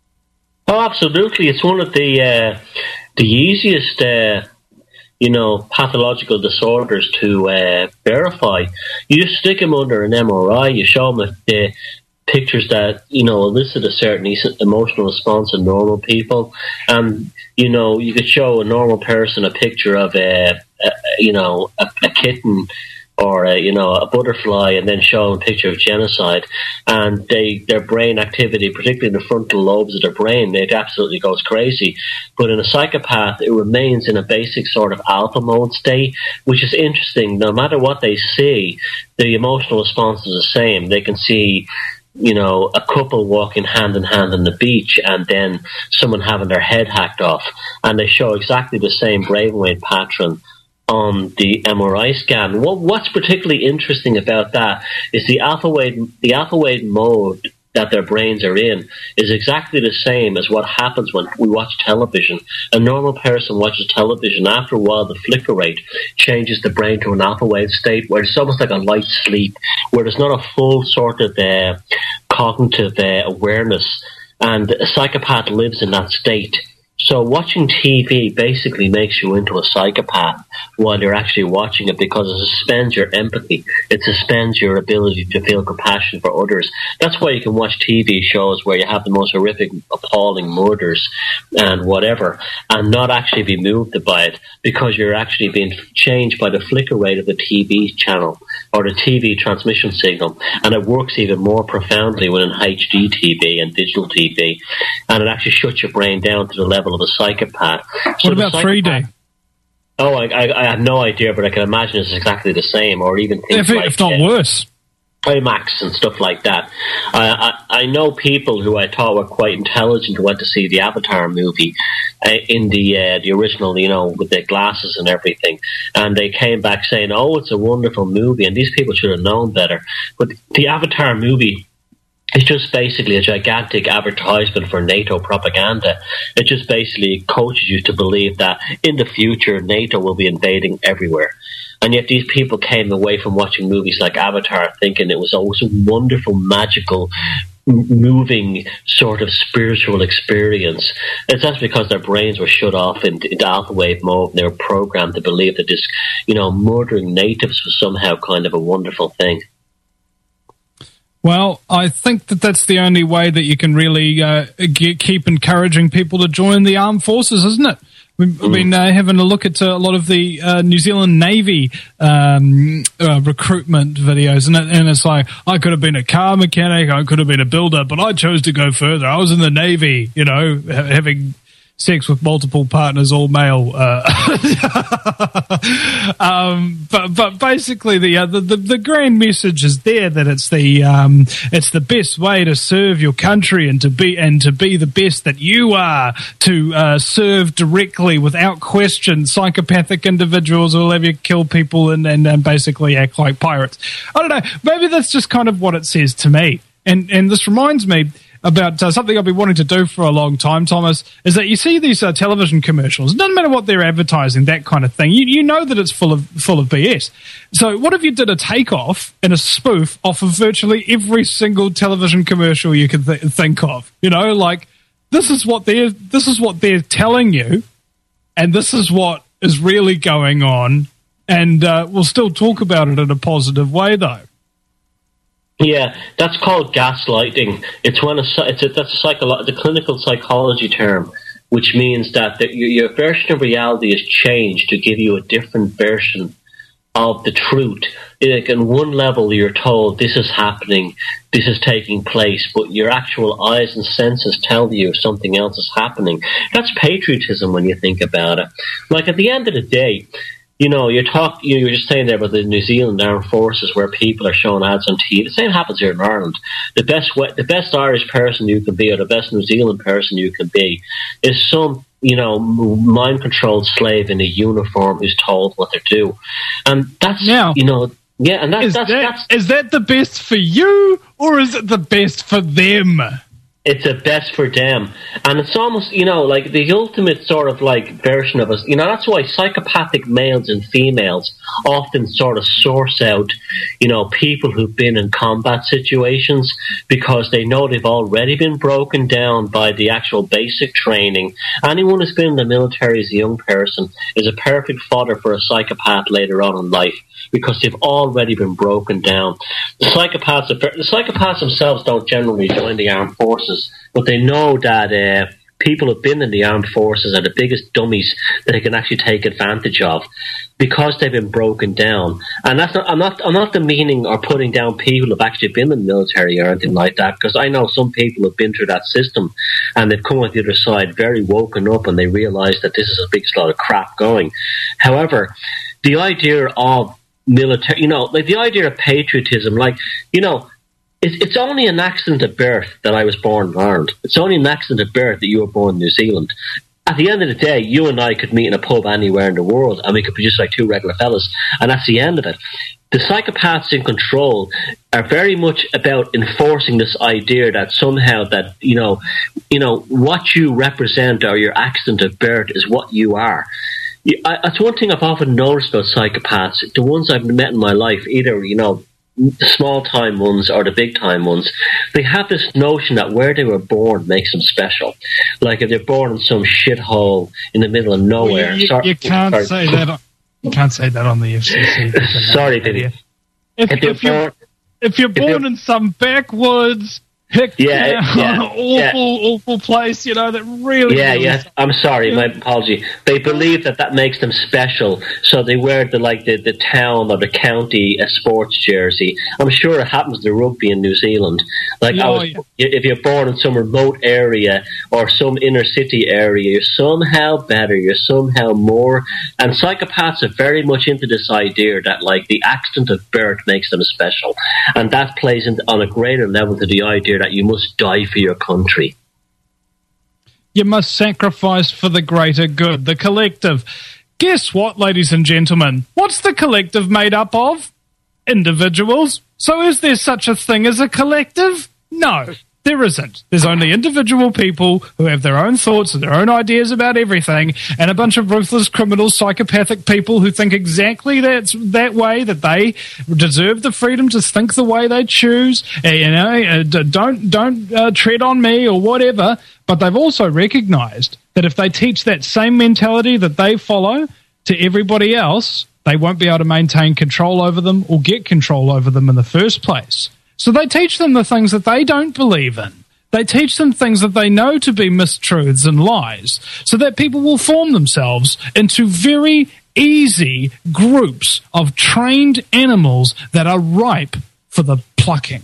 Oh, absolutely. It's one of the uh, the easiest uh you know, pathological disorders to uh, verify. You just stick them under an M R I, you show them the pictures that, you know, elicit a certain emotional response in normal people. Um, you know, you could show a normal person a picture of a, a you know, a, a kitten or a, you know, a butterfly, and then show them a picture of genocide, and they their brain activity, particularly in the frontal lobes of their brain, it absolutely goes crazy. But in a psychopath, it remains in a basic sort of alpha mode state, which is interesting. No matter what they see, the emotional response is the same. They can see, you know, a couple walking hand in hand on the beach, and then someone having their head hacked off, and they show exactly the same brainwave pattern on the M R I scan. What, what's particularly interesting about that is the alpha wave, the alpha wave mode that their brains are in is exactly the same as what happens when we watch television. A normal person watches television. After a while, the flicker rate changes the brain to an alpha wave state where it's almost like a light sleep, where there's not a full sort of uh, cognitive uh, awareness, and a psychopath lives in that state. So watching T V basically makes you into a psychopath while you're actually watching it, because it suspends your empathy. It suspends your ability to feel compassion for others. That's why you can watch T V shows where you have the most horrific, appalling murders and whatever, and not actually be moved by it, because you're actually being changed by the flicker rate of the T V channel or the T V transmission signal. And it works even more profoundly when in H D T V and digital T V. And it actually shuts your brain down to the level of a psychopath. So what about three D? Oh, I, I, I have no idea, but I can imagine it's exactly the same, or even things if, like if not uh, worse. IMAX and stuff like that. I, I I know people who I thought were quite intelligent who went to see the Avatar movie uh, in the uh, the original, you know, with the glasses and everything, and they came back saying, "Oh, it's a wonderful movie," and these people should have known better. But the Avatar movie, it's just basically a gigantic advertisement for NATO propaganda. It just basically coaches you to believe that in the future NATO will be invading everywhere. And yet these people came away from watching movies like Avatar thinking it was always a wonderful, magical, moving sort of spiritual experience. It's just because their brains were shut off into, into alpha wave mode, and they were programmed to believe that this, you know, murdering natives was somehow kind of a wonderful thing. Well, I think that that's the only way that you can really uh, get, keep encouraging people to join the armed forces, isn't it? We've mm. been uh, having a look at uh, a lot of the uh, New Zealand Navy um, uh, recruitment videos, and, it, and it's like, I could have been a car mechanic, I could have been a builder, but I chose to go further. I was in the Navy, you know, ha- having sex with multiple partners, all male. Uh, um, but but basically, the, uh, the the the grand message is there that it's the um, it's the best way to serve your country and to be and to be the best that you are, to uh, serve directly without question psychopathic individuals who will have you kill people and, and and basically act like pirates. I don't know. Maybe that's just kind of what it says to me. And and this reminds me about uh, something I've been wanting to do for a long time, Thomas, is that you see these uh, television commercials. It doesn't matter what they're advertising, that kind of thing. You you know that it's full of full of B S. So what if you did a takeoff and a spoof off of virtually every single television commercial you can th- think of? You know, like this is what they're this is what they're telling you, and this is what is really going on. And uh, we'll still talk about it in a positive way, though. Yeah, that's called gaslighting. It's when a, it's a, that's a psycholo- the clinical psychology term, which means that the, your, your version of reality is changed to give you a different version of the truth. Like in one level, you're told this is happening, this is taking place, but your actual eyes and senses tell you something else is happening. That's patriotism when you think about it. Like at the end of the day, you know, you're talk, you were just saying there about the New Zealand Armed Forces where people are showing ads on T V. The same happens here in Ireland. The best way, the best Irish person you can be, or the best New Zealand person you can be, is some, you know, mind-controlled slave in a uniform who's told what to do. And that's, now, you know, yeah, and that's, is that's, that, that's... Is that the best for you, or is it the best for them? It's the best for them. And it's almost, you know, like the ultimate sort of like version of us. You know, that's why psychopathic males and females often sort of source out, you know, people who've been in combat situations because they know they've already been broken down by the actual basic training. Anyone who's been in the military as a young person is a perfect fodder for a psychopath later on in life, because they've already been broken down. The psychopaths, the psychopaths themselves don't generally join the armed forces, but they know that uh, people who've been in the armed forces are the biggest dummies that they can actually take advantage of because they've been broken down. And that's not, I'm not, I'm not demeaning or putting down people who've actually been in the military or anything like that, because I know some people who've been through that system and they've come on the other side very woken up and they realise that this is a big lot of crap going. However, the idea of military, you know, like the idea of patriotism, like, you know, it's, it's only an accident of birth that I was born in Ireland. It's only an accident of birth that you were born in New Zealand. At the end of the day, you and I could meet in a pub anywhere in the world and we could be just like two regular fellas, and that's the end of it. The psychopaths in control are very much about enforcing this idea that somehow that, you know, you know, what you represent or your accident of birth is what you are. I, that's one thing I've often noticed about psychopaths. The ones I've met in my life, either, you know, the small-time ones or the big-time ones, they have this notion that where they were born makes them special. Like if they're born in some shithole in the middle of nowhere. Well, you, sorry, you can't sorry. say that. On, you can't say that on the F C C. Sorry, Vinny. If, if, if, you're, born, if you're born if in some backwoods, hick yeah, down, yeah, awful, yeah. awful place, you know, that really... Yeah, really yeah, I'm sorry, my apology. They believe that that makes them special, so they wear the like the, the town or the county a sports jersey. I'm sure it happens to rugby in New Zealand. Like, yeah, I was, yeah. if you're born in some remote area or some inner city area, you're somehow better, you're somehow more. And psychopaths are very much into this idea that, like, the accident of birth makes them special. And that plays in, on a greater level to the idea that you must die for your country. You must sacrifice for the greater good, the collective. Guess what, ladies and gentlemen? What's the collective made up of? Individuals. So is there such a thing as a collective? No, there isn't. There's only individual people who have their own thoughts and their own ideas about everything, and a bunch of ruthless criminals, psychopathic people who think exactly that's that way, that they deserve the freedom to think the way they choose. Uh, you know, uh, don't don't uh, tread on me or whatever. But they've also recognised that if they teach that same mentality that they follow to everybody else, they won't be able to maintain control over them or get control over them in the first place. So they teach them the things that they don't believe in. They teach them things that they know to be mistruths and lies, so that people will form themselves into very easy groups of trained animals that are ripe for the plucking.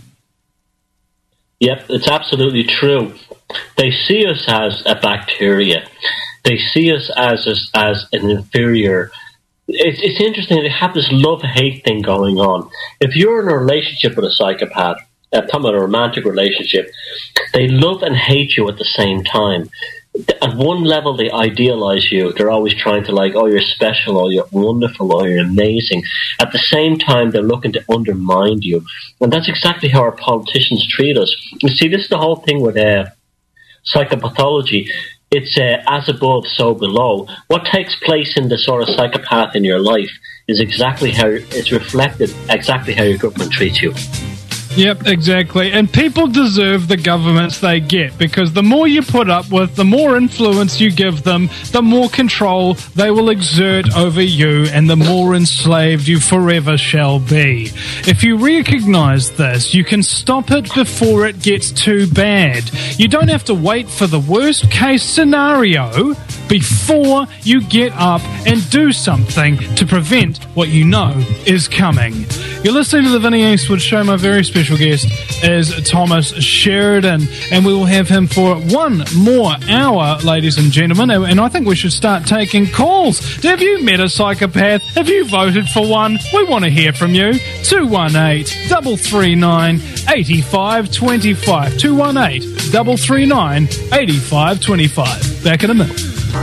Yep, it's absolutely true. They see us as a bacteria. They see us as as, as an inferior. It's, it's interesting. They have this love-hate thing going on. If you're in a relationship with a psychopath, uh, talking about a romantic relationship, they love and hate you at the same time. At one level, they idealize you. They're always trying to like, oh, you're special, or you're wonderful, or you're amazing. At the same time, they're looking to undermine you. And that's exactly how our politicians treat us. You see, this is the whole thing with uh, psychopathology. It's uh, as above, so below. What takes place in the sort of psychopath in your life is exactly how it's reflected, exactly how your government treats you. Yep, exactly. And people deserve the governments they get, because the more you put up with, the more influence you give them, the more control they will exert over you, and the more enslaved you forever shall be. If you recognize this, you can stop it before it gets too bad. You don't have to wait for the worst case scenario before you get up and do something to prevent what you know is coming. You're listening to the Vinnie Eastwood Show. My very special guest is Thomas Sheridan, and we will have him for one more hour, ladies and gentlemen, and I think we should start taking calls. Have you met a psychopath? Have you voted for one? We want to hear from you. two one eight, three three nine, eight five two five. two one eight, three three nine, eight five two five. Back in a minute.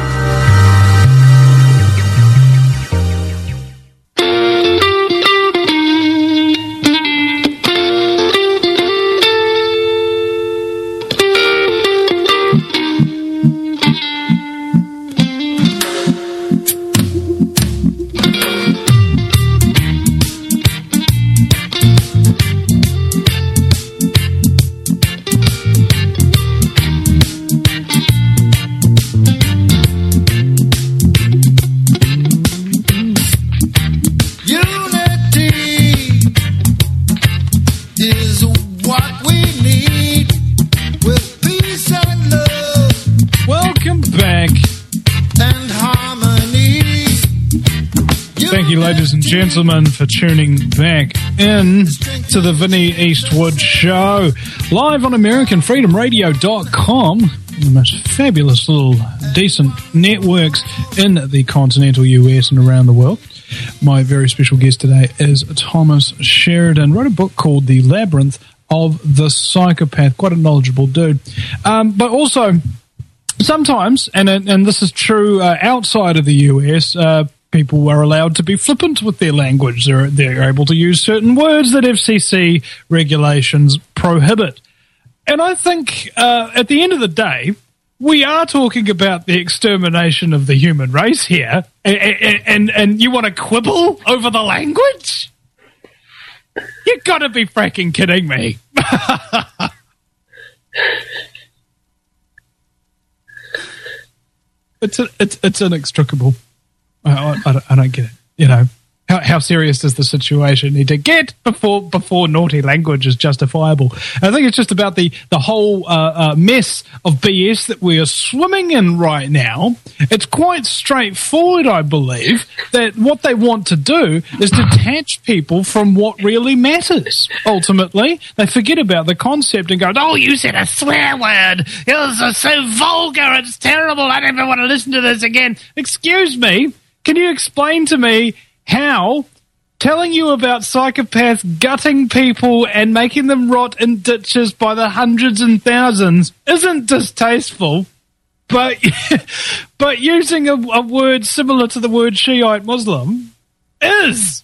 Ladies and gentlemen, for tuning back in to the Vinnie Eastwood Show, live on American Freedom Radio dot com, the most fabulous little decent networks in the continental U S and around the world. My very special guest today is Thomas Sheridan. Wrote a book called The Labyrinth of the Psychopath. Quite a knowledgeable dude. Um, but also, sometimes, and and this is true uh, outside of the U S, uh, people are allowed to be flippant with their language. They're, they're able to use certain words that F C C regulations prohibit. And I think uh, at the end of the day, we are talking about the extermination of the human race here, and, and, and you want to quibble over the language? You've got to be freaking kidding me. it's, a, it's, it's inextricable. I, I, I don't get it. You know, how, how serious does the situation need to get before before naughty language is justifiable? I think it's just about the the whole uh, uh, mess of B S that we are swimming in right now. It's quite straightforward, I believe, that what they want to do is detach people from what really matters. Ultimately, they forget about the concept and go, "Oh, you said a swear word. It was so vulgar. It's terrible. I don't even want to listen to this again." Excuse me. Can you explain to me how telling you about psychopaths gutting people and making them rot in ditches by the hundreds and thousands isn't distasteful, but but using a, a word similar to the word Shiite Muslim is?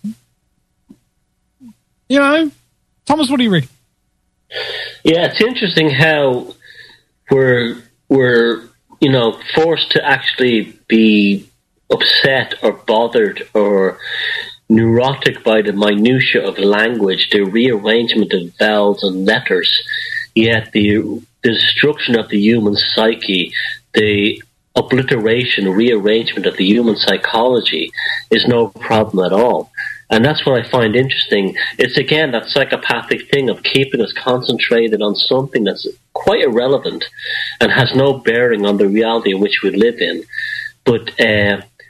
You know? Thomas, what do you reckon? Yeah, it's interesting how we're, we're you know, forced to actually be upset or bothered or neurotic by the minutiae of language, the rearrangement of vowels and letters, yet the, the destruction of the human psyche, the obliteration, rearrangement of the human psychology is no problem at all. And that's what I find interesting. It's, again, that psychopathic thing of keeping us concentrated on something that's quite irrelevant and has no bearing on the reality in which we live in. But uh,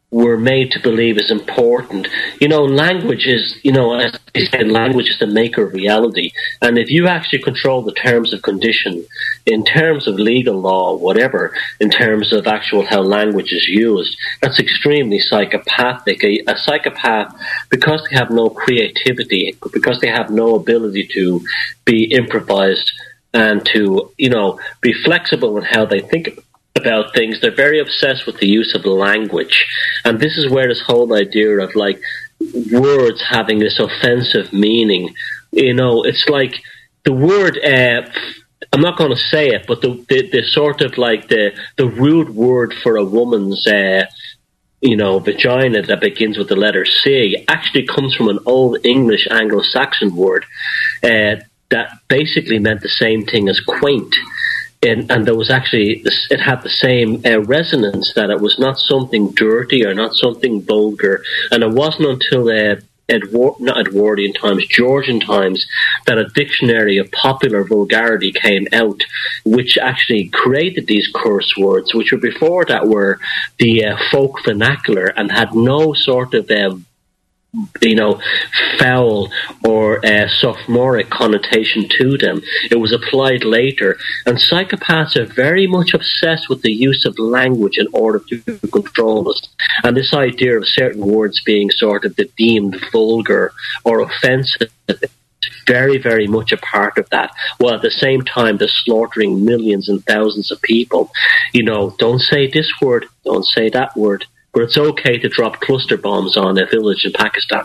we're made to believe is important. You know, language is, you know, as I said, language is the maker of reality. And if you actually control the terms of condition, in terms of legal law, whatever, in terms of actual how language is used, that's extremely psychopathic. A, a psychopath, because they have no creativity, because they have no ability to be improvised and to, you know, be flexible in how they think about things, they're very obsessed with the use of language. And this is where this whole idea of like words having this offensive meaning, you know, it's like the word, uh, I'm not going to say it, but the, the, the sort of like the, the rude word for a woman's, uh, you know, vagina that begins with the letter C actually comes from an old English Anglo-Saxon word uh, that basically meant the same thing as quaint. And, and there was actually, it had the same uh, resonance, that it was not something dirty or not something vulgar. And it wasn't until uh, Edward, not Edwardian times, Georgian times, that a dictionary of popular vulgarity came out, which actually created these curse words, which were before that were the uh, folk vernacular and had no sort of uh, you know, foul or uh, sophomoric connotation to them. It was applied later. And psychopaths are very much obsessed with the use of language in order to control us. And this idea of certain words being sort of deemed vulgar or offensive is very, very much a part of that. While at the same time, they're slaughtering millions and thousands of people. You know, don't say this word, don't say that word. But it's okay to drop cluster bombs on a village in Pakistan.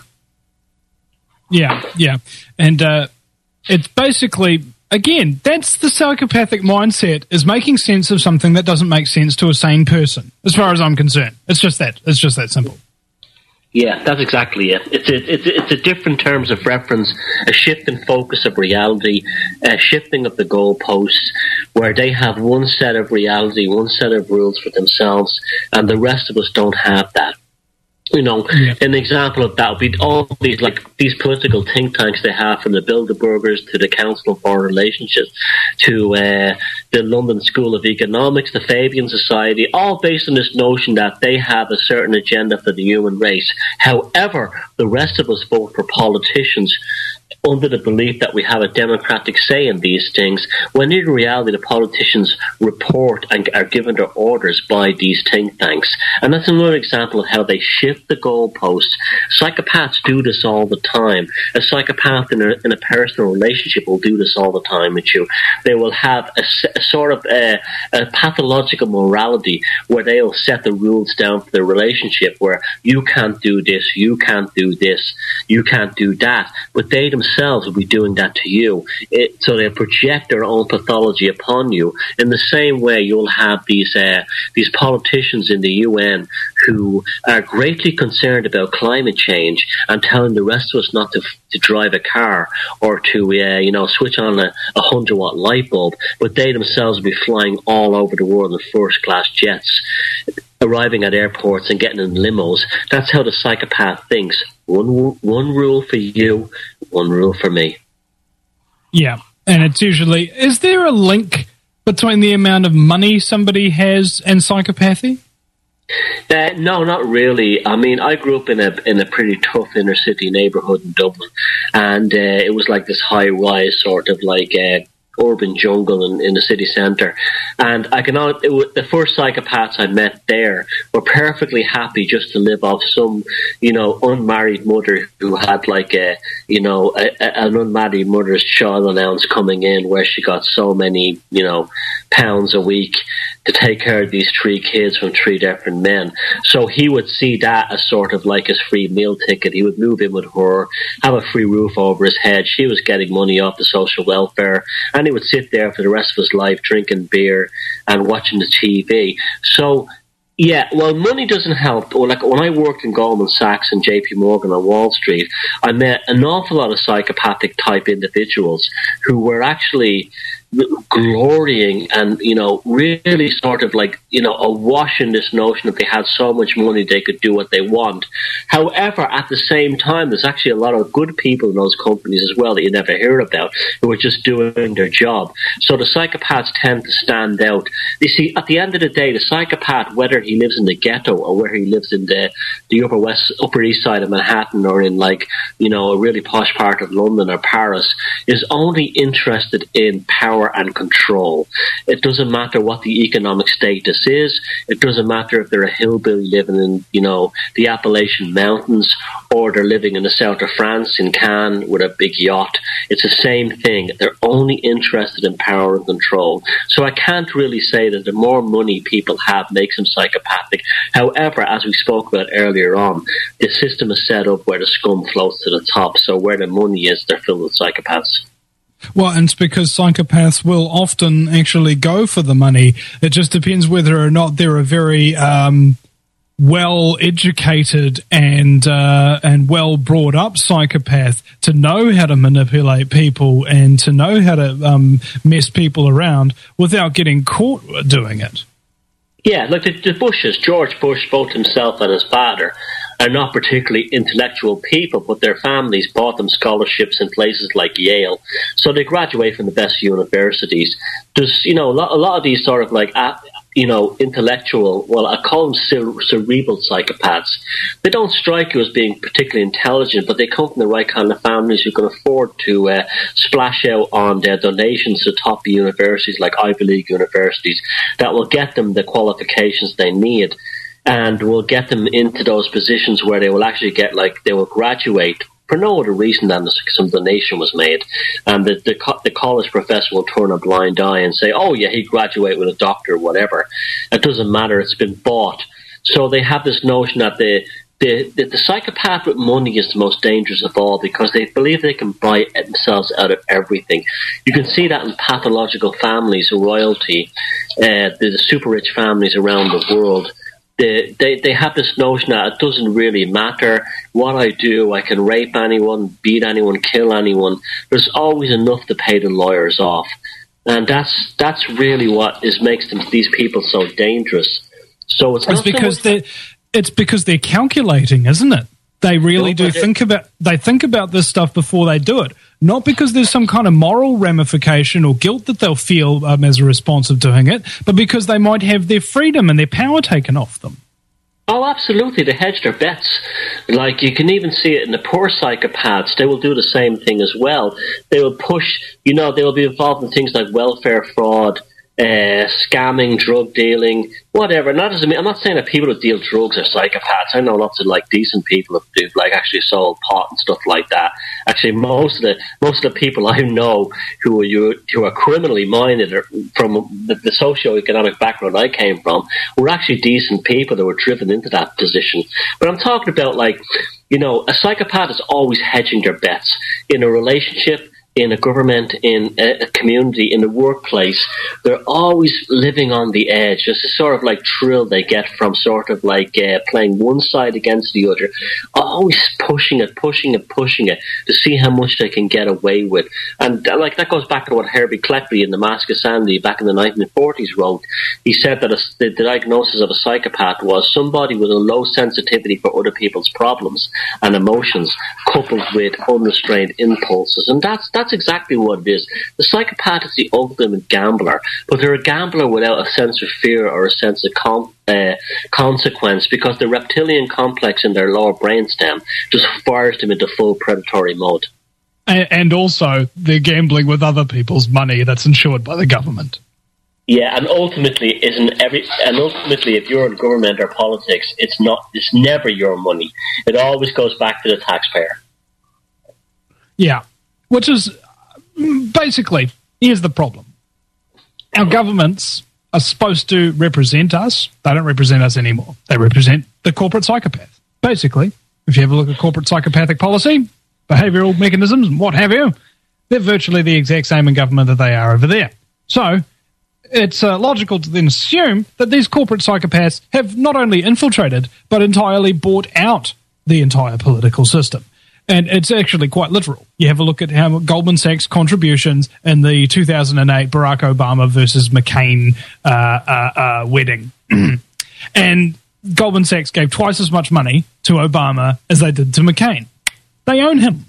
Yeah, yeah. And uh, it's basically, again, that's the psychopathic mindset, is making sense of something that doesn't make sense to a sane person, as far as I'm concerned. It's just that. It's just that simple. Yeah, that's exactly it. It's a, it's a, it's a different terms of reference, a shift in focus of reality, a shifting of the goalposts, where they have one set of reality, one set of rules for themselves, and the rest of us don't have that. You know, yeah. An example of that would be all these, like, these political think tanks they have, from the Bilderbergers to the Council of Foreign Relations to uh, the London School of Economics, the Fabian Society, all based on this notion that they have a certain agenda for the human race. However, the rest of us vote for politicians under the belief that we have a democratic say in these things, when in reality the politicians report and are given their orders by these think tanks. And that's another example of how they shift the goalposts. Psychopaths do this all the time. A psychopath in a, in a personal relationship will do this all the time with you. They will have a, a sort of a, a pathological morality where they'll set the rules down for the relationship, where you can't do this, you can't do this, you can't do that. But they themselves will be doing that to you. It, so they project their own pathology upon you. In the same way, you'll have these uh, these politicians in the U N who are greatly concerned about climate change and telling the rest of us not to to drive a car or to uh, you know switch on a, a hundred watt light bulb, but they themselves will be flying all over the world in first class jets, arriving at airports and getting in limos. That's how the psychopath thinks. One one rule for you, one rule for me. Yeah, and it's usually, is there a link between the amount of money somebody has and psychopathy? Uh, no, not really. I mean, I grew up in a in a pretty tough inner city neighbourhood in Dublin, and uh, it was like this high rise sort of like uh, urban jungle in, in the city centre. And I can it was, the first psychopaths I met there were perfectly happy just to live off some, you know, unmarried mother who had like a, you know, a, a, an unmarried mother's child allowance coming in, where she got so many, you know, pounds a week to take care of these three kids from three different men. So he would see that as sort of like his free meal ticket. He would move in with her, have a free roof over his head. She was getting money off the social welfare, and he would sit there for the rest of his life drinking beer and watching the T V. So, yeah, well, money doesn't help. Or like when I worked in Goldman Sachs and J P Morgan on Wall Street, I met an awful lot of psychopathic type individuals who were actually glorying and, you know, really sort of like, you know, awash in this notion that they had so much money they could do what they want. However, at the same time, there's actually a lot of good people in those companies as well that you never hear about who are just doing their job. So the psychopaths tend to stand out. You see, at the end of the day, the psychopath, whether he lives in the ghetto or whether he lives in the, the upper west, upper east side of Manhattan or in like, you know, a really posh part of London or Paris, is only interested in power and control. It doesn't matter what the economic status is. It doesn't matter if they're a hillbilly living in, you know, the Appalachian Mountains or they're living in the south of France in Cannes with a big yacht. It's the same thing. They're only interested in power and control. So I can't really say that the more money people have makes them psychopathic. However, as we spoke about earlier on, the system is set up where the scum floats to the top. So where the money is, they're filled with psychopaths. Well, and it's because psychopaths will often actually go for the money. It just depends whether or not they're a very um, well-educated and uh, and well-brought-up psychopath to know how to manipulate people and to know how to um, mess people around without getting caught doing it. Yeah, like the, the Bushes, George Bush, both himself and his father, are not particularly intellectual people, but their families bought them scholarships in places like Yale. So they graduate from the best universities. There's, you know, a lot, a lot of these sort of like, uh, you know, intellectual, well, I call them cere- cerebral psychopaths. They don't strike you as being particularly intelligent, but they come from the right kind of families who can afford to uh, splash out on their donations to top universities like Ivy League universities that will get them the qualifications they need and will get them into those positions where they will actually get, like, they will graduate for no other reason than some donation was made. And the, the, the college professor will turn a blind eye and say, oh, yeah, he graduated with a doctor or whatever. It doesn't matter. It's been bought. So they have this notion that the, the, the, the psychopath with money is the most dangerous of all because they believe they can buy themselves out of everything. You can see that in pathological families, royalty, uh, the, the super rich families around the world. They, they they have this notion that it doesn't really matter what I do. I can rape anyone, beat anyone, kill anyone. There's always enough to pay the lawyers off, and that's that's really what is makes them, these people so dangerous. So it's, it's not because so they it's because they're calculating, isn't it? They really no, do think about they think about this stuff before they do it. Not because there's some kind of moral ramification or guilt that they'll feel um, as a response of doing it, but because they might have their freedom and their power taken off them. Oh, absolutely. They hedge their bets. Like, you can even see it in the poor psychopaths. They will do the same thing as well. They will push, you know, they will be involved in things like welfare fraud, uh, scamming, drug dealing, whatever. Not as I'm not saying that people who deal drugs are psychopaths. I know lots of like decent people who've like actually sold pot and stuff like that. Actually, most of the most of the people I know who are who are criminally minded are from the, the socioeconomic background I came from were actually decent people that were driven into that position. But I'm talking about, like, you know, a psychopath is always hedging their bets in a relationship, in a government, in a community, in the workplace. They're always living on the edge. It's a sort of like thrill they get from sort of like uh, playing one side against the other, always pushing it, pushing it, pushing it to see how much they can get away with. And uh, like that goes back to what Herbie Cleckley in Damascus Andy back in the nineteen forties wrote. He said that a, the, the diagnosis of a psychopath was somebody with a low sensitivity for other people's problems and emotions coupled with unrestrained impulses. And that's that's That's exactly what it is. The psychopath is the ultimate gambler, but they're a gambler without a sense of fear or a sense of con- uh, consequence, because the reptilian complex in their lower brainstem just fires them into full predatory mode. And, and also, they're gambling with other people's money that's insured by the government. Yeah, and ultimately, isn't every and ultimately, if you're in government or politics, it's not. It's never your money. It always goes back to the taxpayer. Yeah. Which is, basically, here's the problem. Our governments are supposed to represent us. They don't represent us anymore. They represent the corporate psychopath. Basically, if you ever look at corporate psychopathic policy, behavioural mechanisms, and what have you, they're virtually the exact same in government that they are over there. So, it's uh, logical to then assume that these corporate psychopaths have not only infiltrated, but entirely bought out the entire political system. And it's actually quite literal. You have a look at how Goldman Sachs contributions in the two thousand eight Barack Obama versus McCain uh, uh, uh, wedding. And Goldman Sachs gave twice as much money to Obama as they did to McCain. They own him.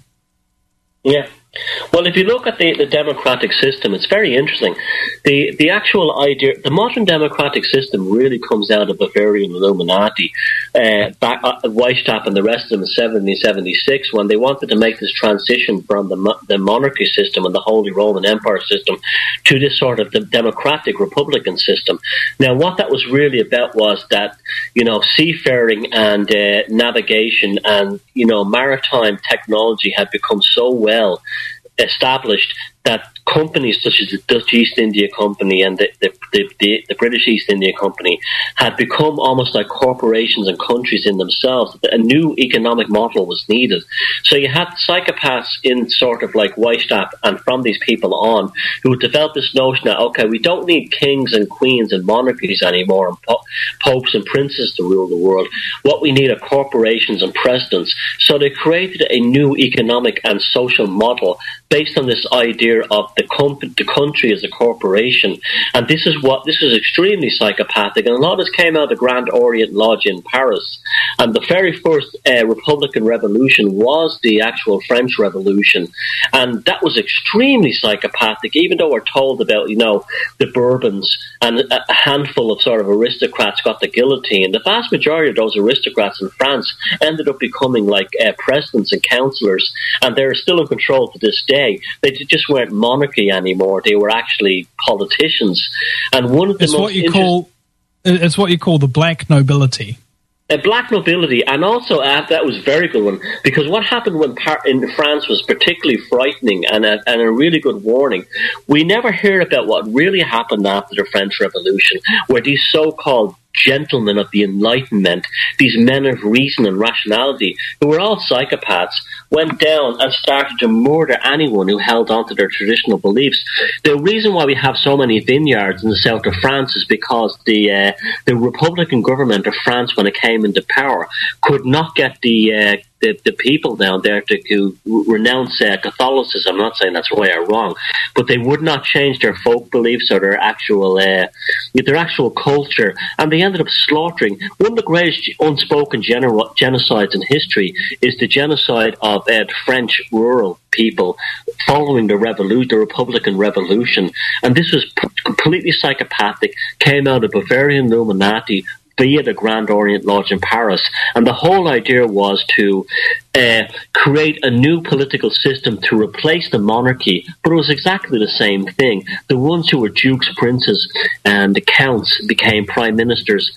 Yeah. Well, if you look at the, the democratic system, it's very interesting. The the actual idea, the modern democratic system really comes out of Bavarian Illuminati. Uh, back, uh, Weishaupt and the rest of them in seventeen seventy-six, when they wanted to make this transition from the, the monarchy system and the Holy Roman Empire system to this sort of the democratic republican system. Now, what that was really about was that, you know, seafaring and uh, navigation and, you know, maritime technology had become so well established that companies such as the Dutch East India Company and the, the, the, the, the British East India Company had become almost like corporations and countries in themselves. A new economic model was needed. So you had psychopaths in sort of like Weishaupt and from these people on who would develop this notion that, okay, we don't need kings and queens and monarchies anymore and po- popes and princes to rule the world. What we need are corporations and presidents. So they created a new economic and social model based on this idea of the, comp- the country as a corporation. And this is what this is extremely psychopathic. And a lot of this came out of the Grand Orient Lodge in Paris. And the very first uh, Republican Revolution was the actual French Revolution. And that was extremely psychopathic, even though we're told about, you know, the Bourbons and a handful of sort of aristocrats got the guillotine. The vast majority of those aristocrats in France ended up becoming like uh, presidents and councillors. And they're still in control to this day. They just weren't monarchy anymore. They were actually politicians. And one of the it's most what you call it's what you call the black nobility. A black nobility, and also uh, that was a very good one, because what happened when par- in France was particularly frightening and a, and a really good warning. We never hear about what really happened after the French Revolution, where these so-called gentlemen of the Enlightenment, these men of reason and rationality, who were all psychopaths, went down and started to murder anyone who held on to their traditional beliefs. The reason why we have so many vineyards in the south of France is because the uh, the Republican government of France, when it came into power, could not get the uh, The, the people down there to, to renounce uh, Catholicism. I'm not saying that's right or wrong, but they would not change their folk beliefs or their actual uh, their actual culture, and they ended up slaughtering. One of the greatest unspoken gener- genocides in history is the genocide of uh, French rural people following the revolution, the Republican Revolution, and this was p- completely psychopathic. Came out of Bavarian Illuminati via the Grand Orient Lodge in Paris. And the whole idea was to uh, create a new political system to replace the monarchy, but it was exactly the same thing. The ones who were dukes, princes, and the counts became prime ministers.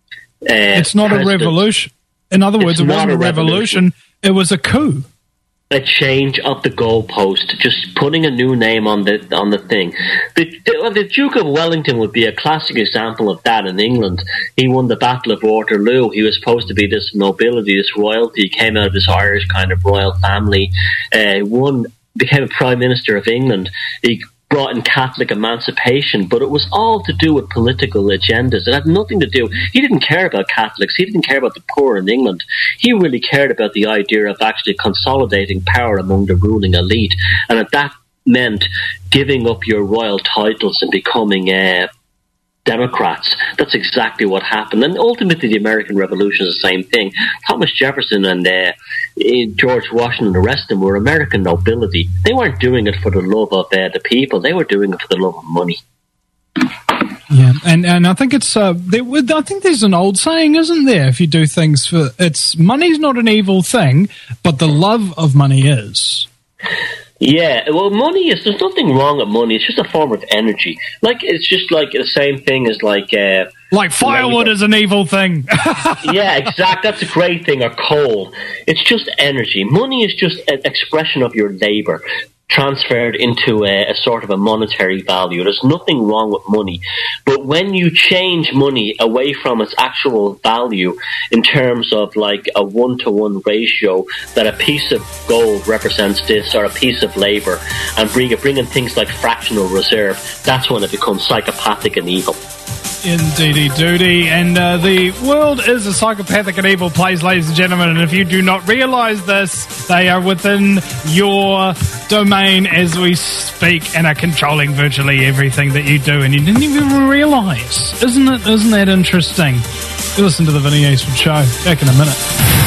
Uh, it's not president. a revolution. In other words, it's it wasn't a revolution. revolution, it was a coup. A change of the goalpost, just putting a new name on the on the thing. The, the, the Duke of Wellington would be a classic example of that in England. He won the Battle of Waterloo. He was supposed to be this nobility, this royalty. He came out of this Irish kind of royal family. Uh, won, became a Prime Minister of England. He brought in Catholic emancipation, but it was all to do with political agendas. It had nothing to do. He didn't care about Catholics. He didn't care about the poor in England. He really cared about the idea of actually consolidating power among the ruling elite, and that, that meant giving up your royal titles and becoming uh, Democrats. That's exactly what happened. And ultimately the American Revolution is the same thing. Thomas Jefferson and uh, George Washington and the rest of them were American nobility. They weren't doing it for the love of uh, the people. They were doing it for the love of money. Yeah, and, and I think it's uh, there, I think there's an old saying, isn't there? If you do things for it's money's not an evil thing, but the love of money is. Yeah, well, money is, there's nothing wrong with money. It's just a form of energy. Like, it's just like the same thing as like... Uh, like firewood labor. Is an evil thing. Yeah, exactly. That's a great thing. Or coal. It's just energy. Money is just an expression of your labor transferred into a, a sort of a monetary value. There's nothing wrong with money. But when you change money away from its actual value in terms of like a one-to-one ratio, that a piece of gold represents this or a piece of labor, and bring, bring in things like fractional reserve, that's when it becomes psychopathic and evil. Indeedy doody, and uh, the world is a psychopathic and evil place, ladies and gentlemen, and if you do not realise this, they are within your domain as we speak and are controlling virtually everything that you do, and you didn't even realise. Isn't it? Isn't that interesting? You listen to the Vinny Eastwood Show. Back in a minute.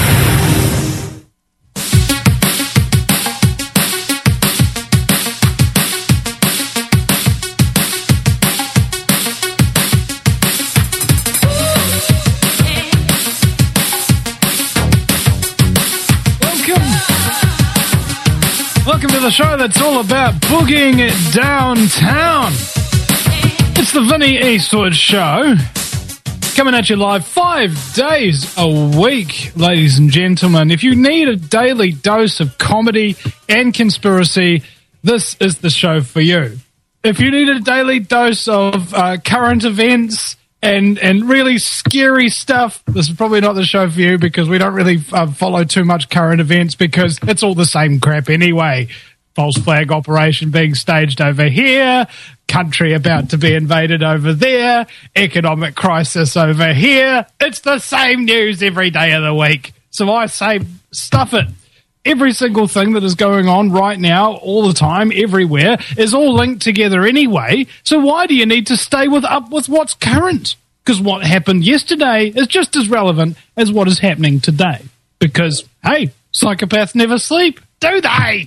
Welcome to the show that's all about boogieing downtown. It's the Vinny Eastwood Show. Coming at you live five days a week, ladies and gentlemen. If you need a daily dose of comedy and conspiracy, this is the show for you. If you need a daily dose of uh, current events and and really scary stuff, this is probably not the show for you, because we don't really uh, follow too much current events, because it's all the same crap anyway. False flag operation being staged over here, country about to be invaded over there, economic crisis over here. It's the same news every day of the week. So I say, stuff it. Every single thing that is going on right now, all the time, everywhere, is all linked together anyway. So why do you need to stay with up with what's current? Because what happened yesterday is just as relevant as what is happening today. Because, hey, psychopaths never sleep, do they?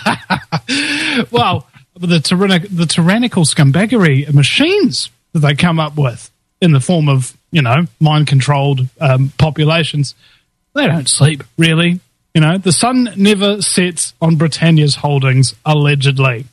Well, the, tyrannic, the tyrannical scumbaggery machines that they come up with in the form of, you know, mind-controlled um, populations, they don't sleep, really. You know, the sun never sets on Britannia's holdings, allegedly.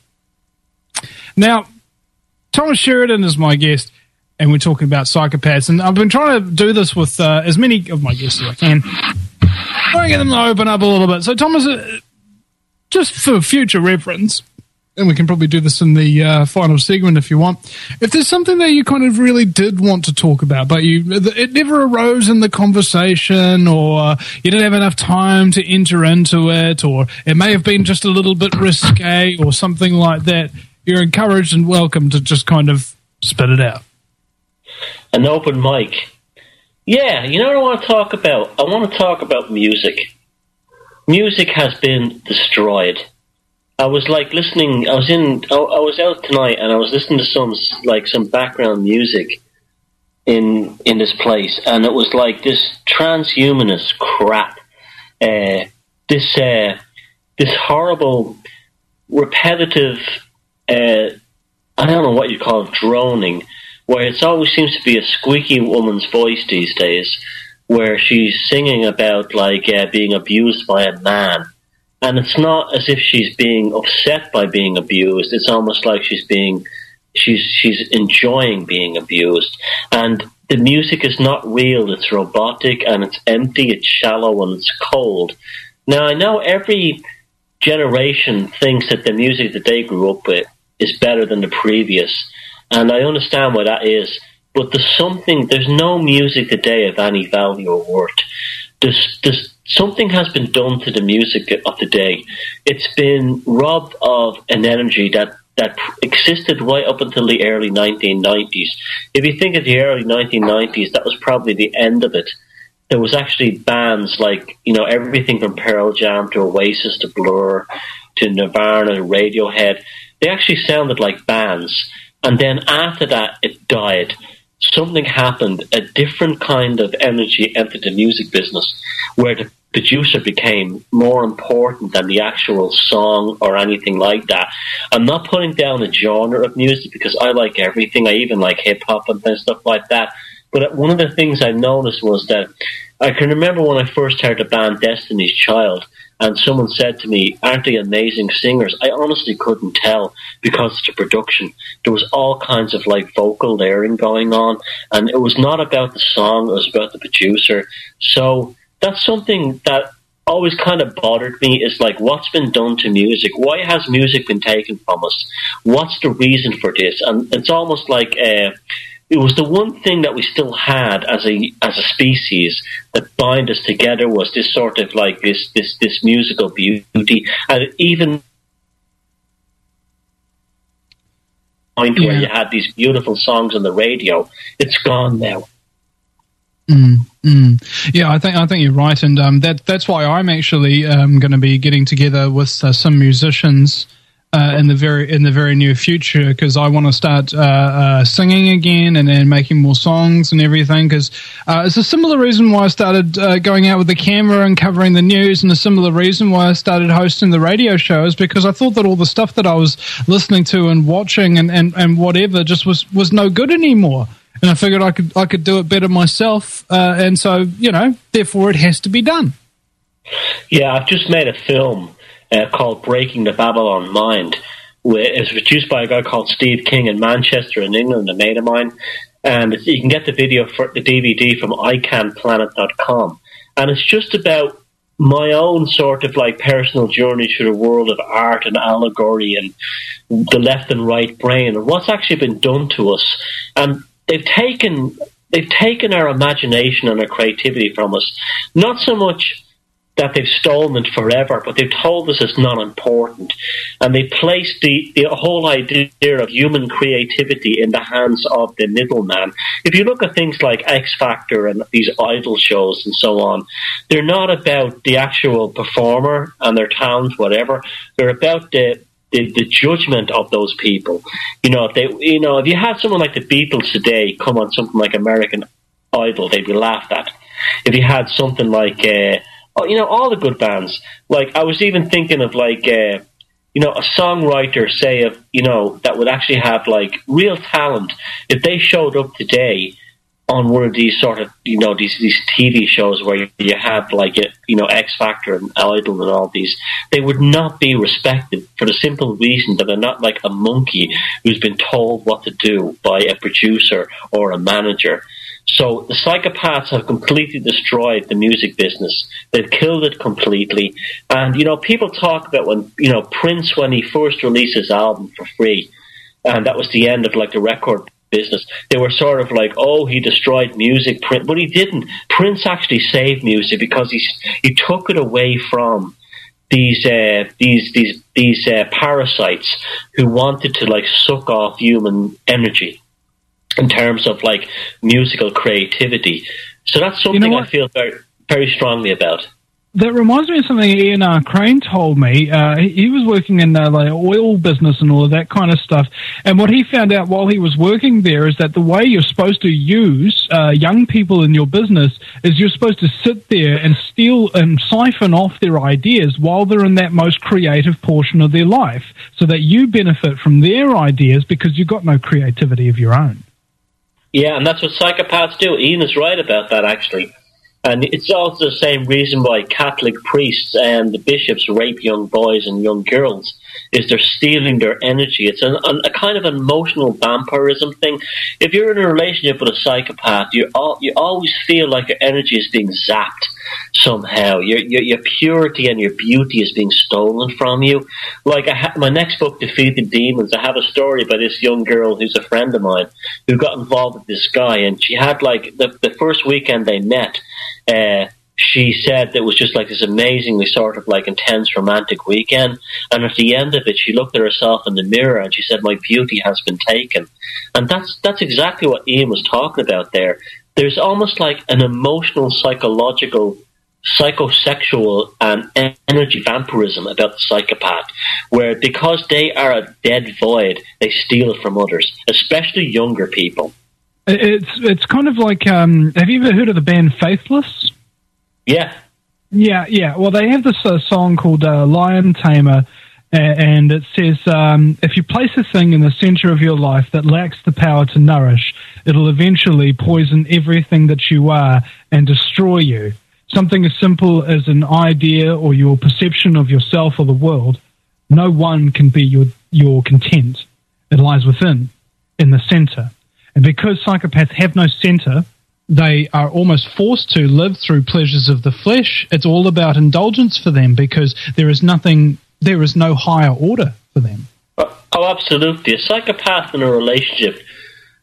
Now, Thomas Sheridan is my guest, and we're talking about psychopaths. And I've been trying to do this with uh, as many of my guests as I can. Trying to get them to open up a little bit. So, Thomas, uh, just for future reference, and we can probably do this in the uh, final segment if you want, if there's something that you kind of really did want to talk about, but you it never arose in the conversation, or you didn't have enough time to enter into it, or it may have been just a little bit risque or something like that, you're encouraged and welcome to just kind of spit it out. An open mic. Yeah, you know what I want to talk about? I want to talk about music. Music has been destroyed. I was like listening. I was in. I, I was out tonight, and I was listening to some like some background music in in this place, and it was like this transhumanist crap. Uh, this uh, this horrible, repetitive. Uh, I don't know what you call it, droning, where it always seems to be a squeaky woman's voice these days, where she's singing about like uh, being abused by a man. And it's not as if she's being upset by being abused. It's almost like she's being, she's she's enjoying being abused. And the music is not real. It's robotic, and it's empty, it's shallow, and it's cold. Now, I know every generation thinks that the music that they grew up with is better than the previous. And I understand why that is. But there's something, there's no music today of any value or worth. There's, there's, something has been done to the music of the day. It's been robbed of an energy that, that existed right up until the early nineteen nineties. If you think of the early nineteen nineties, that was probably the end of it. There was actually bands like, you know, everything from Pearl Jam to Oasis to Blur to Nirvana to Radiohead. They actually sounded like bands. And then after that, it died. Something happened, a different kind of energy entered the music business, where the producer became more important than the actual song or anything like that. I'm not putting down a genre of music, because I like everything. I even like hip-hop and stuff like that. But one of the things I noticed was that I can remember when I first heard the band Destiny's Child, and someone said to me, aren't they amazing singers? I honestly couldn't tell, because of the production. There was all kinds of like vocal layering going on, and it was not about the song, it was about the producer. So that's something that always kind of bothered me, is like, what's been done to music? Why has music been taken from us? What's the reason for this? And it's almost like uh, it was the one thing that we still had as a as a species that bind us together, was this sort of like this this this musical beauty. And even point yeah. where you had these beautiful songs on the radio. It's gone now. Mm, mm. Yeah, I think I think you're right, and um, that that's why I'm actually um, going to be getting together with uh, some musicians uh, in the very in the very near future, because I want to start uh, uh, singing again and then making more songs and everything. Because uh, it's a similar reason why I started uh, going out with the camera and covering the news, and a similar reason why I started hosting the radio shows, because I thought that all the stuff that I was listening to and watching and, and, and whatever just was, was no good anymore. And I figured I could I could do it better myself, uh, and so, you know, therefore it has to be done. Yeah, I've just made a film uh, called Breaking the Babylon Mind. It's produced by a guy called Steve King in Manchester in England, a mate of mine. And you can get the video for the D V D from i can planet dot com. And it's just about my own sort of like personal journey through the world of art and allegory and the left and right brain and what's actually been done to us. And They've taken they've taken our imagination and our creativity from us. Not so much that they've stolen it forever, but they've told us it's not important. And they placed the, the whole idea of human creativity in the hands of the middleman. If you look at things like X Factor and these idol shows and so on, they're not about the actual performer and their talent, whatever. They're about the The, the judgment of those people. You know, if they, you know, if you had someone like the Beatles today come on something like American Idol, they'd be laughed at. If you had something like, uh, oh, you know, all the good bands. Like, I was even thinking of like, uh, you know, a songwriter, say, of you know, that would actually have like real talent. If they showed up today on one of these sort of, you know, these these T V shows where you, you have like, a, you know, X Factor and Idol and all these, they would not be respected for the simple reason that they're not like a monkey who's been told what to do by a producer or a manager. So the Psychopaths have completely destroyed the music business. They've killed it completely. And, you know, people talk about when, you know, Prince, when he first released his album for free, and that was the end of like the record business. They were sort of like, oh, he destroyed music, Prince, but he didn't. Prince actually saved music because he he took it away from these uh, these these these uh, parasites who wanted to like suck off human energy in terms of like musical creativity. So that's something you know I feel very very strongly about. That reminds me of something Ian uh, Crane told me. Uh, he, he was working in uh, like oil business and all of that kind of stuff. And what he found out while he was working there is that the way you're supposed to use uh, young people in your business is you're supposed to sit there and steal and siphon off their ideas while they're in that most creative portion of their life, so that you benefit from their ideas because you've got no creativity of your own. Yeah, and that's what psychopaths do. Ian is right about that, actually. And it's also the same reason why Catholic priests and the bishops rape young boys and young girls, is they're stealing their energy. It's an, an, a kind of an emotional vampirism thing. If you're in a relationship with a psychopath, you all, you always feel like your energy is being zapped somehow. Your, your, your purity and your beauty is being stolen from you. Like I ha- my next book, Defeat the Demons, I have a story about this young girl who's a friend of mine who got involved with this guy, and she had like the, the first weekend they met, uh, she said it was just like this amazingly sort of like intense romantic weekend, and at the end of it she looked at herself in the mirror and she said, my beauty has been taken. And that's that's exactly what Ian was talking about there. There's almost like an emotional, psychological, psychosexual and energy vampirism about the psychopath, where because they are a dead void, they steal it from others, especially younger people. It's it's kind of like, um, have you ever heard of the band Faithless? Yeah. Yeah, yeah. Well, they have this uh, song called uh, Lion Tamer, and it says, um, if you place a thing in the center of your life that lacks the power to nourish, it'll eventually poison everything that you are and destroy you. Something as simple as an idea or your perception of yourself or the world, no one can be your, your content. It lies within, in the center. And because psychopaths have no center, they are almost forced to live through pleasures of the flesh. It's all about indulgence for them because there is nothing, there is no higher order for them. Oh, absolutely. A psychopath in a relationship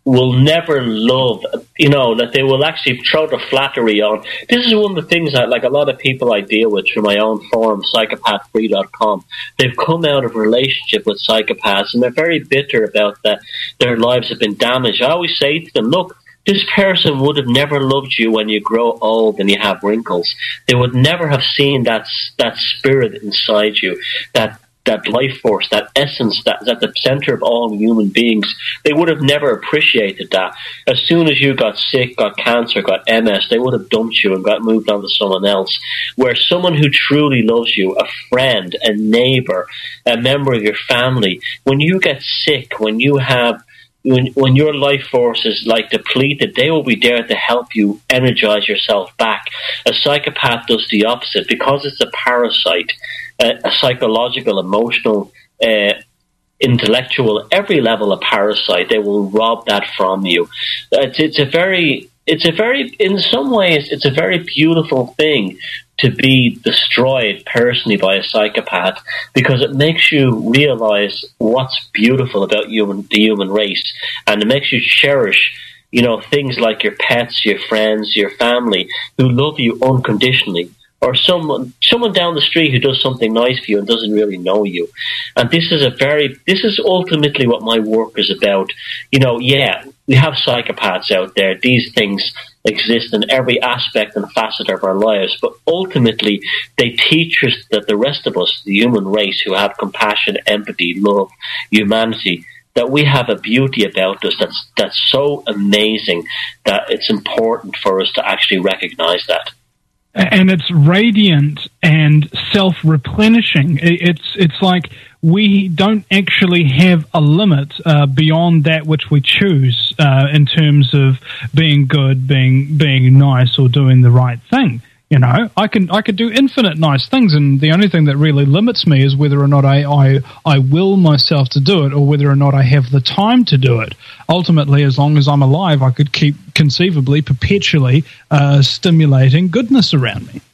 will never love, you know, that they will actually throw the flattery on. This is one of the things that, like, a lot of people I deal with through my own forum, psychopath free dot com, they've come out of a relationship with psychopaths, and they're very bitter about that their lives have been damaged. I always say to them, look, this person would have never loved you when you grow old and you have wrinkles. They would never have seen that that spirit inside you, that that life force, that essence that is at the center of all human beings. They would have never appreciated that. As soon as you got sick, got cancer, got M S, they would have dumped you and got moved on to someone else. Where someone who truly loves you, a friend, a neighbor, a member of your family, when you get sick, when you have When, when your life force is like depleted, they will be there to help you energize yourself back. A psychopath does the opposite because it's a parasite, a, a psychological, emotional, uh, intellectual, every level of parasite. They will rob that from you. It's, it's a very, it's a very, in some ways, it's a very beautiful thing to be destroyed personally by a psychopath, because it makes you realize what's beautiful about human, the human race, and it makes you cherish, you know, things like your pets, your friends, your family, who love you unconditionally, or someone someone down the street who does something nice for you and doesn't really know you. And this is a very, this is ultimately what my work is about. You know, yeah, we have psychopaths out there. These things exist in every aspect and facet of our lives, but ultimately they teach us that the rest of us, the human race, who have compassion, empathy, love, humanity, that we have a beauty about us that's that's so amazing that it's important for us to actually recognize that. And it's radiant and self-replenishing. It's it's like we don't actually have a limit uh, beyond that which we choose uh, in terms of being good, being being nice, or doing the right thing. You know, I can I could do infinite nice things, and the only thing that really limits me is whether or not I, I, I will myself to do it, or whether or not I have the time to do it. Ultimately, as long as I'm alive, I could keep conceivably, perpetually uh, stimulating goodness around me.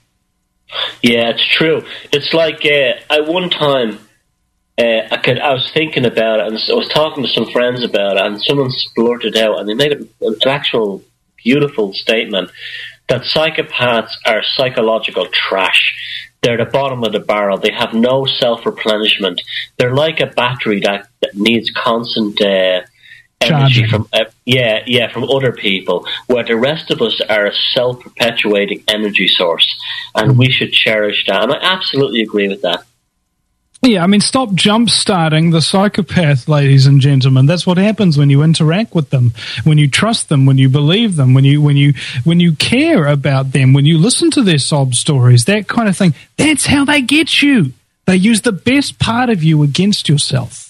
Yeah, it's true. It's like uh, at one time, uh, I could I was thinking about it, and I was talking to some friends about it, and someone blurted out, and they made an actual beautiful statement, that psychopaths are psychological trash. They're the bottom of the barrel. They have no self-replenishment. They're like a battery that, that needs constant uh, energy from uh, yeah, yeah, from other people, where the rest of us are a self-perpetuating energy source, and we should cherish that. And I absolutely agree with that. Yeah, I mean, stop jump-starting the psychopath, ladies and gentlemen. That's what happens when you interact with them, when you trust them, when you believe them, when you when you when you care about them, when you listen to their sob stories, that kind of thing. That's how they get you. They use the best part of you against yourself.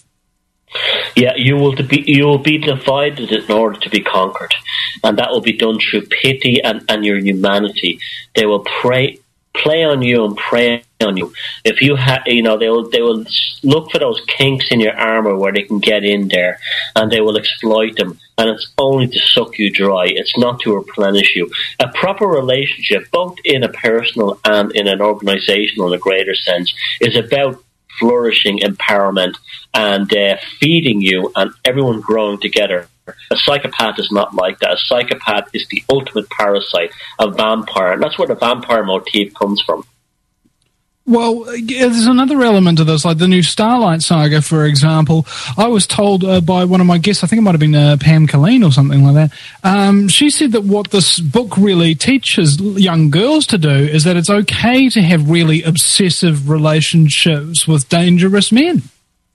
Yeah, you will be you will be divided in order to be conquered, and that will be done through pity and, and your humanity. They will pray. play on you and prey on you. If you have, you know, they will they will look for those kinks in your armor where they can get in there, and they will exploit them. And it's only to suck you dry. It's not to replenish you. A proper relationship, both in a personal and in an organizational, in a greater sense, is about flourishing, empowerment, and uh, feeding you, and everyone growing together. A psychopath is not like that. A psychopath is the ultimate parasite, a vampire. And that's where the vampire motif comes from. Well, there's another element to this, like the new Starlight Saga, for example. I was told uh, by one of my guests, I think it might have been uh, Pam Colleen or something like that, um, she said that what this book really teaches young girls to do is that it's okay to have really obsessive relationships with dangerous men.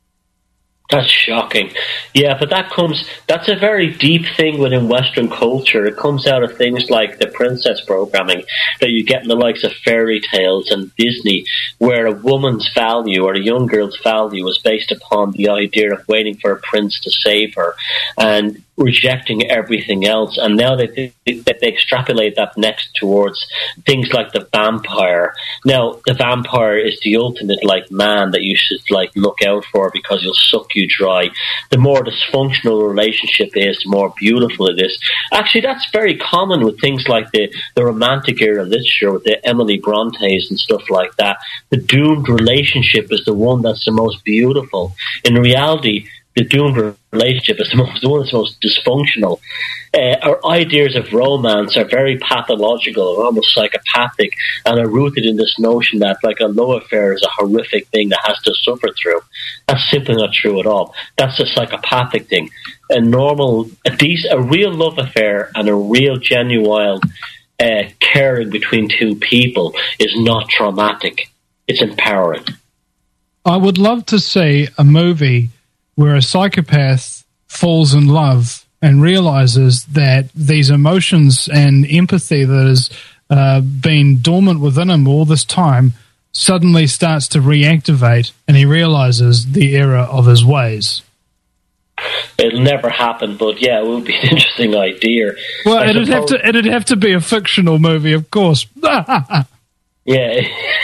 That's shocking. Yeah, but that comes, that's a very deep thing within Western culture. It comes out of things like the princess programming that you get in the likes of fairy tales and Disney, where a woman's value or a young girl's value is based upon the idea of waiting for a prince to save her and rejecting everything else. And now they, they, they extrapolate that next towards things like the vampire. Now, the vampire is the ultimate like man that you should like look out for, because he'll suck you dry. The more dysfunctional a relationship is, the more beautiful it is. Actually, that's very common with things like the, the romantic era literature, with the Emily Brontes and stuff like that. The doomed relationship is the one that's the most beautiful. In reality, the doomed relationship is the, most, the one that's most dysfunctional. Uh, our ideas of romance are very pathological and almost psychopathic, and are rooted in this notion that like a love affair is a horrific thing that has to suffer through. That's simply not true at all. That's a psychopathic thing. A normal, a decent, a real love affair and a real genuine uh, caring between two people is not traumatic. It's empowering. I would love to see a movie where a psychopath falls in love and realizes that these emotions and empathy that has uh, been dormant within him all this time suddenly starts to reactivate, and he realizes the error of his ways. It'll never happen, but yeah, it would be an interesting idea. Well, I it'd suppose, have to it'd have to be a fictional movie, of course. Yeah,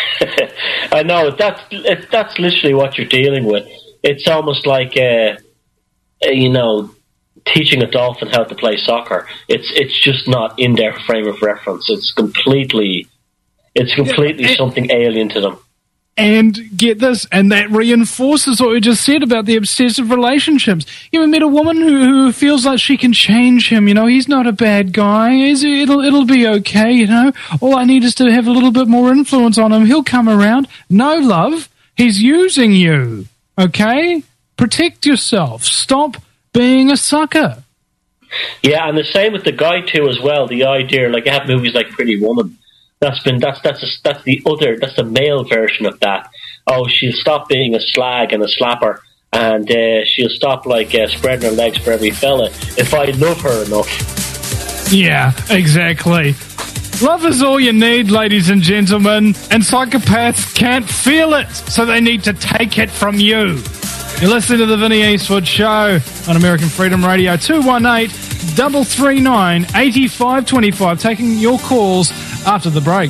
I know that's it, that's literally what you're dealing with. It's almost like uh, you know, teaching a dolphin how to play soccer. It's it's just not in their frame of reference. It's completely it's completely Yeah, it, something alien to them. And get this, and that reinforces what we just said about the obsessive relationships. You ever met a woman who, who feels like she can change him? You know, he's not a bad guy. He's, it'll it'll be okay. You know, all I need is to have a little bit more influence on him. He'll come around. No, love, he's using you. Okay, protect yourself. Stop being a sucker. Yeah, and the same with the guy too as well. The idea, like you have movies like Pretty Woman. That's been that's that's a, that's the other that's the male version of that. Oh, she'll stop being a slag and a slapper, and uh, she'll stop like uh, spreading her legs for every fella if I love her enough. Yeah, exactly. Love is all you need, ladies and gentlemen, and psychopaths can't feel it, so they need to take it from you. You're listening to the Vinnie Eastwood Show on American Freedom Radio. Two one eight, three three nine, eight five two five. Taking your calls after the break.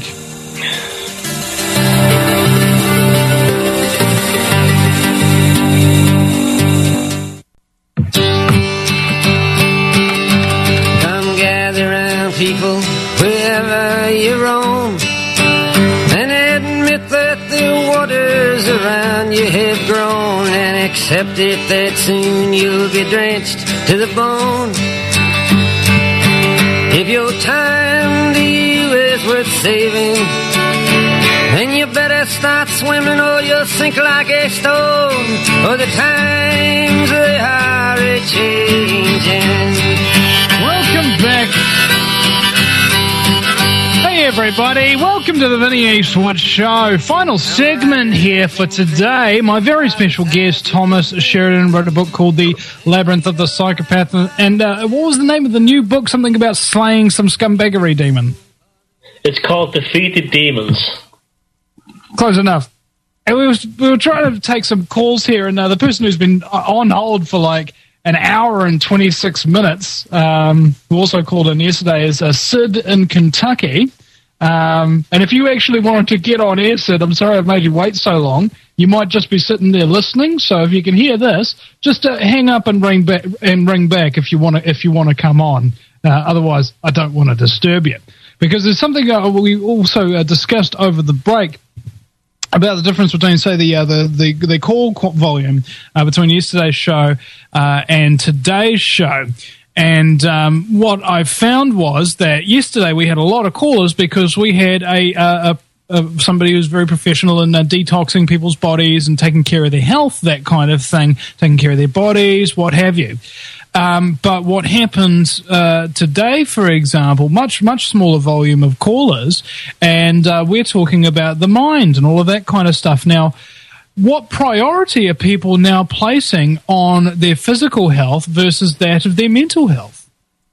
Come gather round, people, wherever you roam, and admit that the waters around you have grown, and accept it that soon you'll be drenched to the bone. If your time to you is worth saving, then you better start swimming or you'll sink like a stone, for the times they are a-changing. Welcome back. Hey everybody, welcome to the Vinnie Eastwood Show. Final segment here for today. My very special guest, Thomas Sheridan, wrote a book called The Labyrinth of the Psychopath. And uh, what was the name of the new book? Something about slaying some scumbaggery demon. It's called Defeated Demons. Close enough. And we, was, we were trying to take some calls here, and uh, the person who's been on hold for like an hour and twenty-six minutes, um, who also called in yesterday, is uh, Sid in Kentucky. Um, and if you actually wanted to get on air, Sid, I'm sorry I've made you wait so long. You might just be sitting there listening. So if you can hear this, just uh, hang up and ring back and ring back if you want to. If you want to come on. Uh, otherwise, I don't want to disturb you, because there's something uh, we also uh, discussed over the break about the difference between, say, the uh, the, the the call volume uh, between yesterday's show uh, and today's show. And um, what I found was that yesterday we had a lot of callers because we had a, a, a somebody who's very professional in uh, detoxing people's bodies and taking care of their health, that kind of thing, taking care of their bodies, what have you. Um, but what happened uh, today, for example, much, much smaller volume of callers, and uh, we're talking about the mind and all of that kind of stuff. Now, what priority are people now placing on their physical health versus that of their mental health?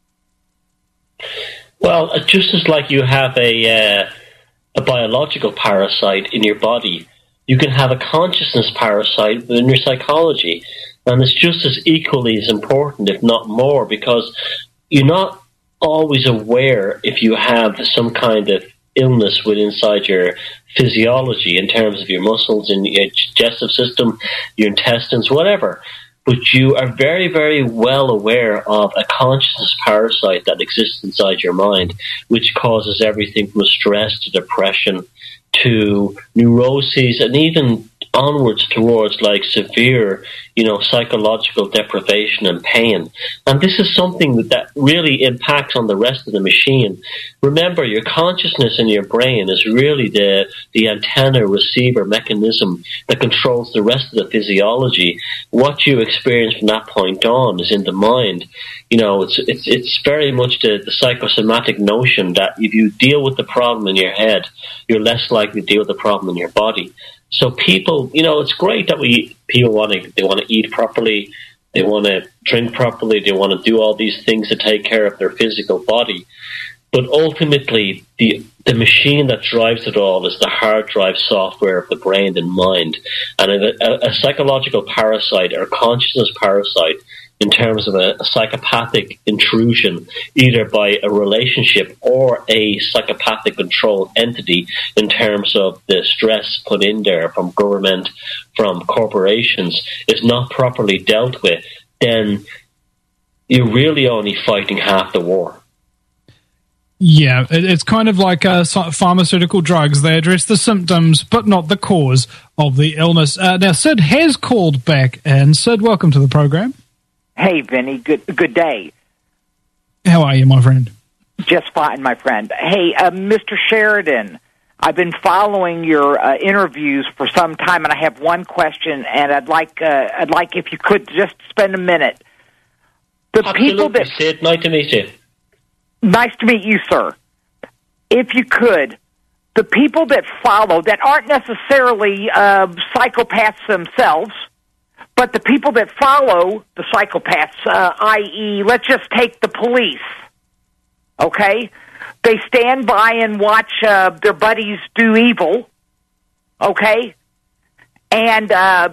Well, just as like you have a uh, a biological parasite in your body, you can have a consciousness parasite within your psychology. And it's just as equally as important, if not more, because you're not always aware if you have some kind of illness within inside your physiology in terms of your muscles and your digestive system, your intestines, whatever. But you are very, very well aware of a consciousness parasite that exists inside your mind, which causes everything from stress to depression to neuroses and even onwards towards like severe, you know, psychological deprivation and pain. And this is something that, that really impacts on the rest of the machine. Remember, your consciousness in your brain is really the, the antenna receiver mechanism that controls the rest of the physiology. What you experience from that point on is in the mind. You know, it's it's it's very much the, the psychosomatic notion that if you deal with the problem in your head, you're less likely to deal with the problem in your body. So people, you know, it's great that we people want to they want to eat properly, they want to drink properly, they want to do all these things to take care of their physical body. But ultimately, the the machine that drives it all is the hard drive software of the brain and mind. And a, a, a psychological parasite or consciousness parasite, in terms of a, a psychopathic intrusion, either by a relationship or a psychopathic controlled entity, in terms of the stress put in there from government, from corporations, is not properly dealt with, then you're really only fighting half the war. Yeah, it, it's kind of like uh, pharmaceutical drugs. They address the symptoms, but not the cause of the illness. Uh, now, Sid has called back, and Sid, welcome to the program. Hey, Vinny, good good day. How are you, my friend? Just fine, my friend. Hey, uh, Mister Sheridan, I've been following your uh, interviews for some time, and I have one question, and I'd like uh, I'd like if you could just spend a minute. The Absolutely, people that Sid. Nice to meet you. Nice to meet you, sir. If you could, the people that follow, that aren't necessarily uh, psychopaths themselves, but the people that follow the psychopaths, uh, that is, let's just take the police, okay? They stand by and watch uh, their buddies do evil, okay? And uh,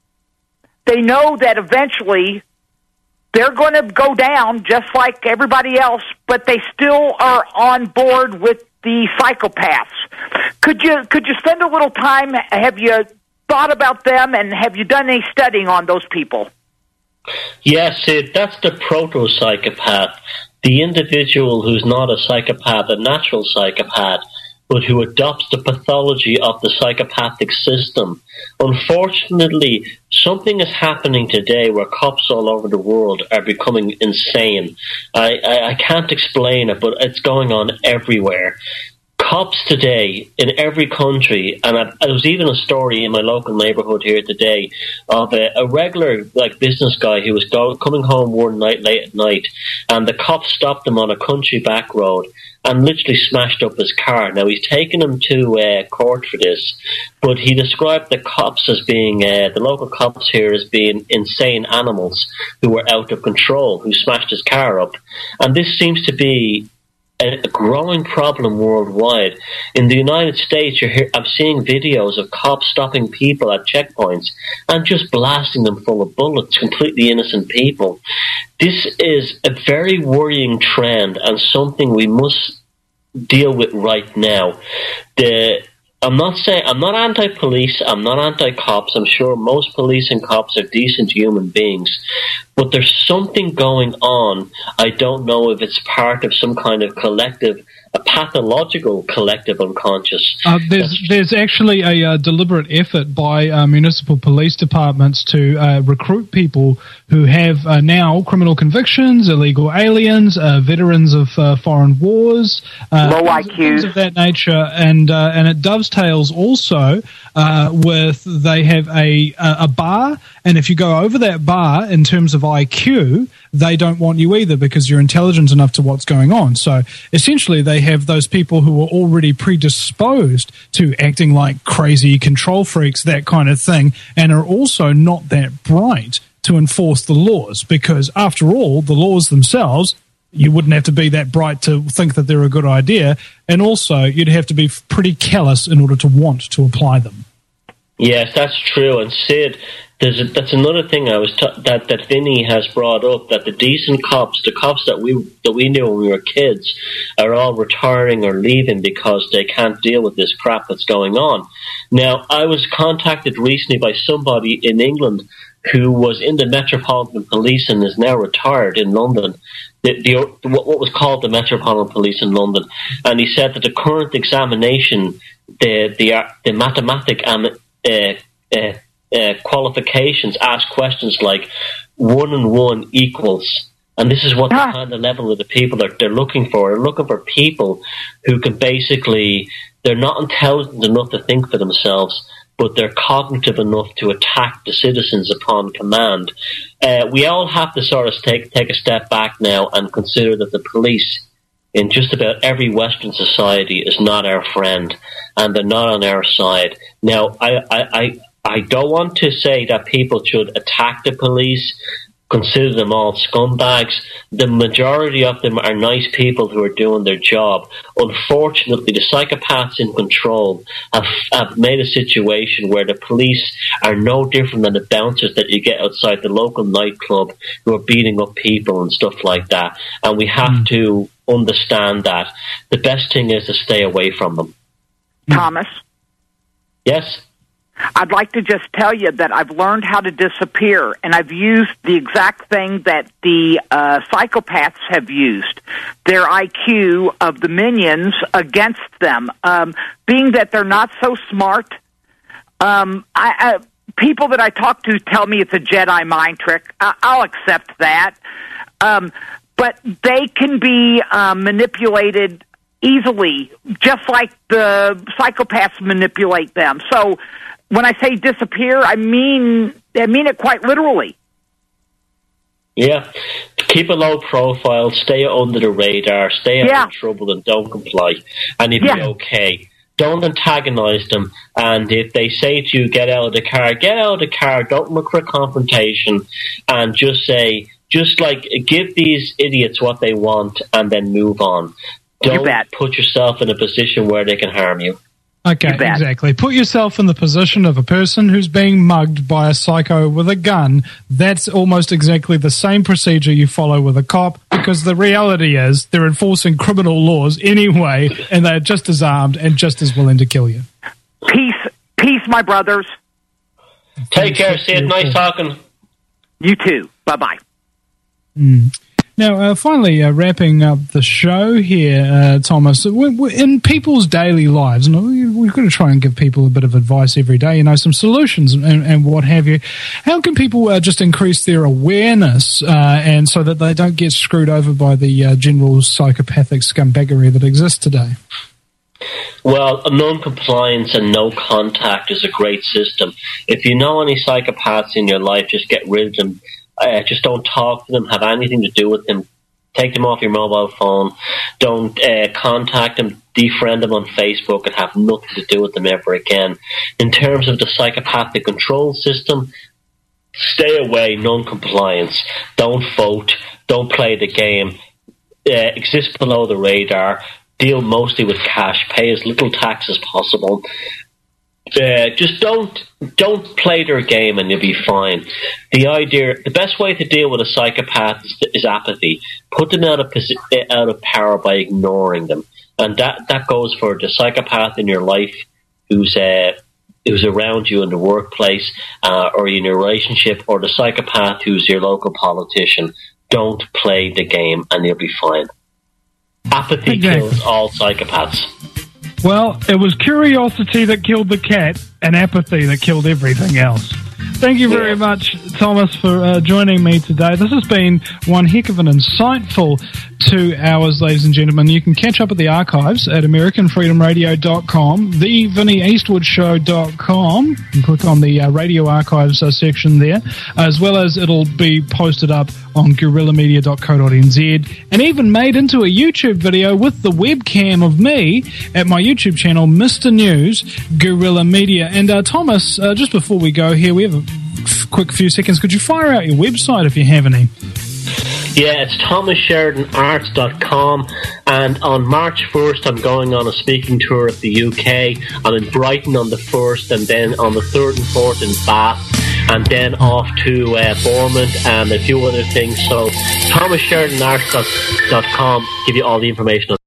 they know that eventually they're going to go down just like everybody else, but they still are on board with the psychopaths. Could you could you spend a little time? Have you thought about them, and have you done any studying on those people? Yes, Sid, that's the proto-psychopath, the individual who's not a psychopath, a natural psychopath, but who adopts the pathology of the psychopathic system. Unfortunately, something is happening today where cops all over the world are becoming insane. I, I, I can't explain it, but it's going on everywhere. Cops today in every country, and I, there was even a story in my local neighbourhood here today of a, a regular like business guy who was go, coming home one night late at night, and the cops stopped him on a country back road and literally smashed up his car. Now, he's taken him to uh, court for this, but he described the cops as being, uh, the local cops here as being insane animals who were out of control, who smashed his car up. And this seems to be a growing problem worldwide. In the United States, you're here, I'm seeing videos of cops stopping people at checkpoints and just blasting them full of bullets, completely innocent people. This is a very worrying trend and something we must deal with right now. The I'm not saying I'm not anti-police, I'm not anti-cops. I'm sure most police and cops are decent human beings. But there's something going on. I don't know if it's part of some kind of collective, a pathological collective unconscious. Uh, there's there's actually a uh, deliberate effort by uh, municipal police departments to uh, recruit people who have uh, now criminal convictions, illegal aliens, uh, veterans of uh, foreign wars, uh, low I things, Qs, things of that nature, and uh, and it dovetails also uh, with they have a a bar, and if you go over that bar in terms of I Q, they don't want you either because you're intelligent enough to what's going on. So essentially, they have those people who are already predisposed to acting like crazy control freaks, that kind of thing, and are also not that bright to enforce the laws, because after all, the laws themselves, you wouldn't have to be that bright to think that they're a good idea, and also you'd have to be pretty callous in order to want to apply them. Yes, that's true. And Sid, there's a, that's another thing I was t- that that Vinny has brought up, that the decent cops, the cops that we that we knew when we were kids, are all retiring or leaving because they can't deal with this crap that's going on. Now, I was contacted recently by somebody in England who was in the Metropolitan Police and is now retired in London, the, the, what was called the Metropolitan Police in London, and he said that the current examination, the the, the mathematic am, uh, uh, uh, qualifications ask questions like one and one equals. And this is what the kind of level of the people that they're looking for. They're looking for people who can basically, they're not intelligent enough to think for themselves, but they're cognitive enough to attack the citizens upon command. Uh, we all have to sort of take take a step back now and consider that the police in just about every Western society is not our friend, and they're not on our side. Now, I, I, I, I don't want to say that people should attack the police, consider them all scumbags. The majority of them are nice people who are doing their job. Unfortunately, the psychopaths in control have, have made a situation where the police are no different than the bouncers that you get outside the local nightclub who are beating up people and stuff like that. And we have mm. to understand that. The best thing is to stay away from them. Thomas? Yes? I'd like to just tell you that I've learned how to disappear, and I've used the exact thing that the uh, psychopaths have used, their I Q of the minions against them. Um, being that they're not so smart, um, I, I, people that I talk to tell me it's a Jedi mind trick. I, I'll accept that. Um, but they can be um, manipulated easily, just like the psychopaths manipulate them. So when I say disappear, I mean I mean it quite literally. Yeah. Keep a low profile, stay under the radar, stay out yeah. of trouble and don't comply. And you'll yeah. be okay. Don't antagonize them. And if they say to you, get out of the car, get out of the car. Don't look for a confrontation. And just say, just like, give these idiots what they want and then move on. Don't put yourself in a position where they can harm you. Okay, exactly. Put yourself in the position of a person who's being mugged by a psycho with a gun. That's almost exactly the same procedure you follow with a cop, because the reality is they're enforcing criminal laws anyway, and they're just as armed and just as willing to kill you. Peace, peace, my brothers. Take care, Sid. Nice talking. You too. Bye-bye. Mm. Now, uh, finally, uh, wrapping up the show here, uh, Thomas, we're, we're in people's daily lives, and we, we've got to try and give people a bit of advice every day, you know, some solutions and, and what have you. How can people uh, just increase their awareness uh, and so that they don't get screwed over by the uh, general psychopathic scumbaggery that exists today? Well, non-compliance and no contact is a great system. If you know any psychopaths in your life, just get rid of them. Uh, just don't talk to them, have anything to do with them. Take them off your mobile phone. Don't uh, contact them, defriend them on Facebook, and have nothing to do with them ever again. In terms of the psychopathic control system, stay away, non-compliance. Don't vote. Don't play the game. Uh, exist below the radar. Deal mostly with cash. Pay as little tax as possible. Uh, just don't don't play their game and you'll be fine. The idea, the best way to deal with a psychopath is, is apathy. Put them out of out of power by ignoring them, and that, that goes for the psychopath in your life who's uh, who's around you in the workplace uh, or in your relationship, or the psychopath who's your local politician. Don't play the game and you'll be fine. Apathy exactly. kills all psychopaths. Well, it was curiosity that killed the cat and apathy that killed everything else. Thank you very much, Thomas, for uh, joining me today. This has been one heck of an insightful two hours, ladies and gentlemen. You can catch up at the archives at American Freedom Radio dot com, the Vinnie Eastwood Show dot com. You can click on the uh, radio archives uh, section there, as well as it'll be posted up on Guerrilla Media dot co dot n z and even made into a YouTube video with the webcam of me at my YouTube channel, Mister News Guerrilla Media. And uh, Thomas, uh, just before we go here, we have a f- quick few seconds. Could you fire out your website if you have any? Yeah, it's thomas sheridan arts dot com, and on March first I'm going on a speaking tour of the U K. I'm in Brighton on the first, and then on the third and fourth in Bath, and then off to uh, Bournemouth and a few other things. So thomas sheridan arts dot com give you all the information on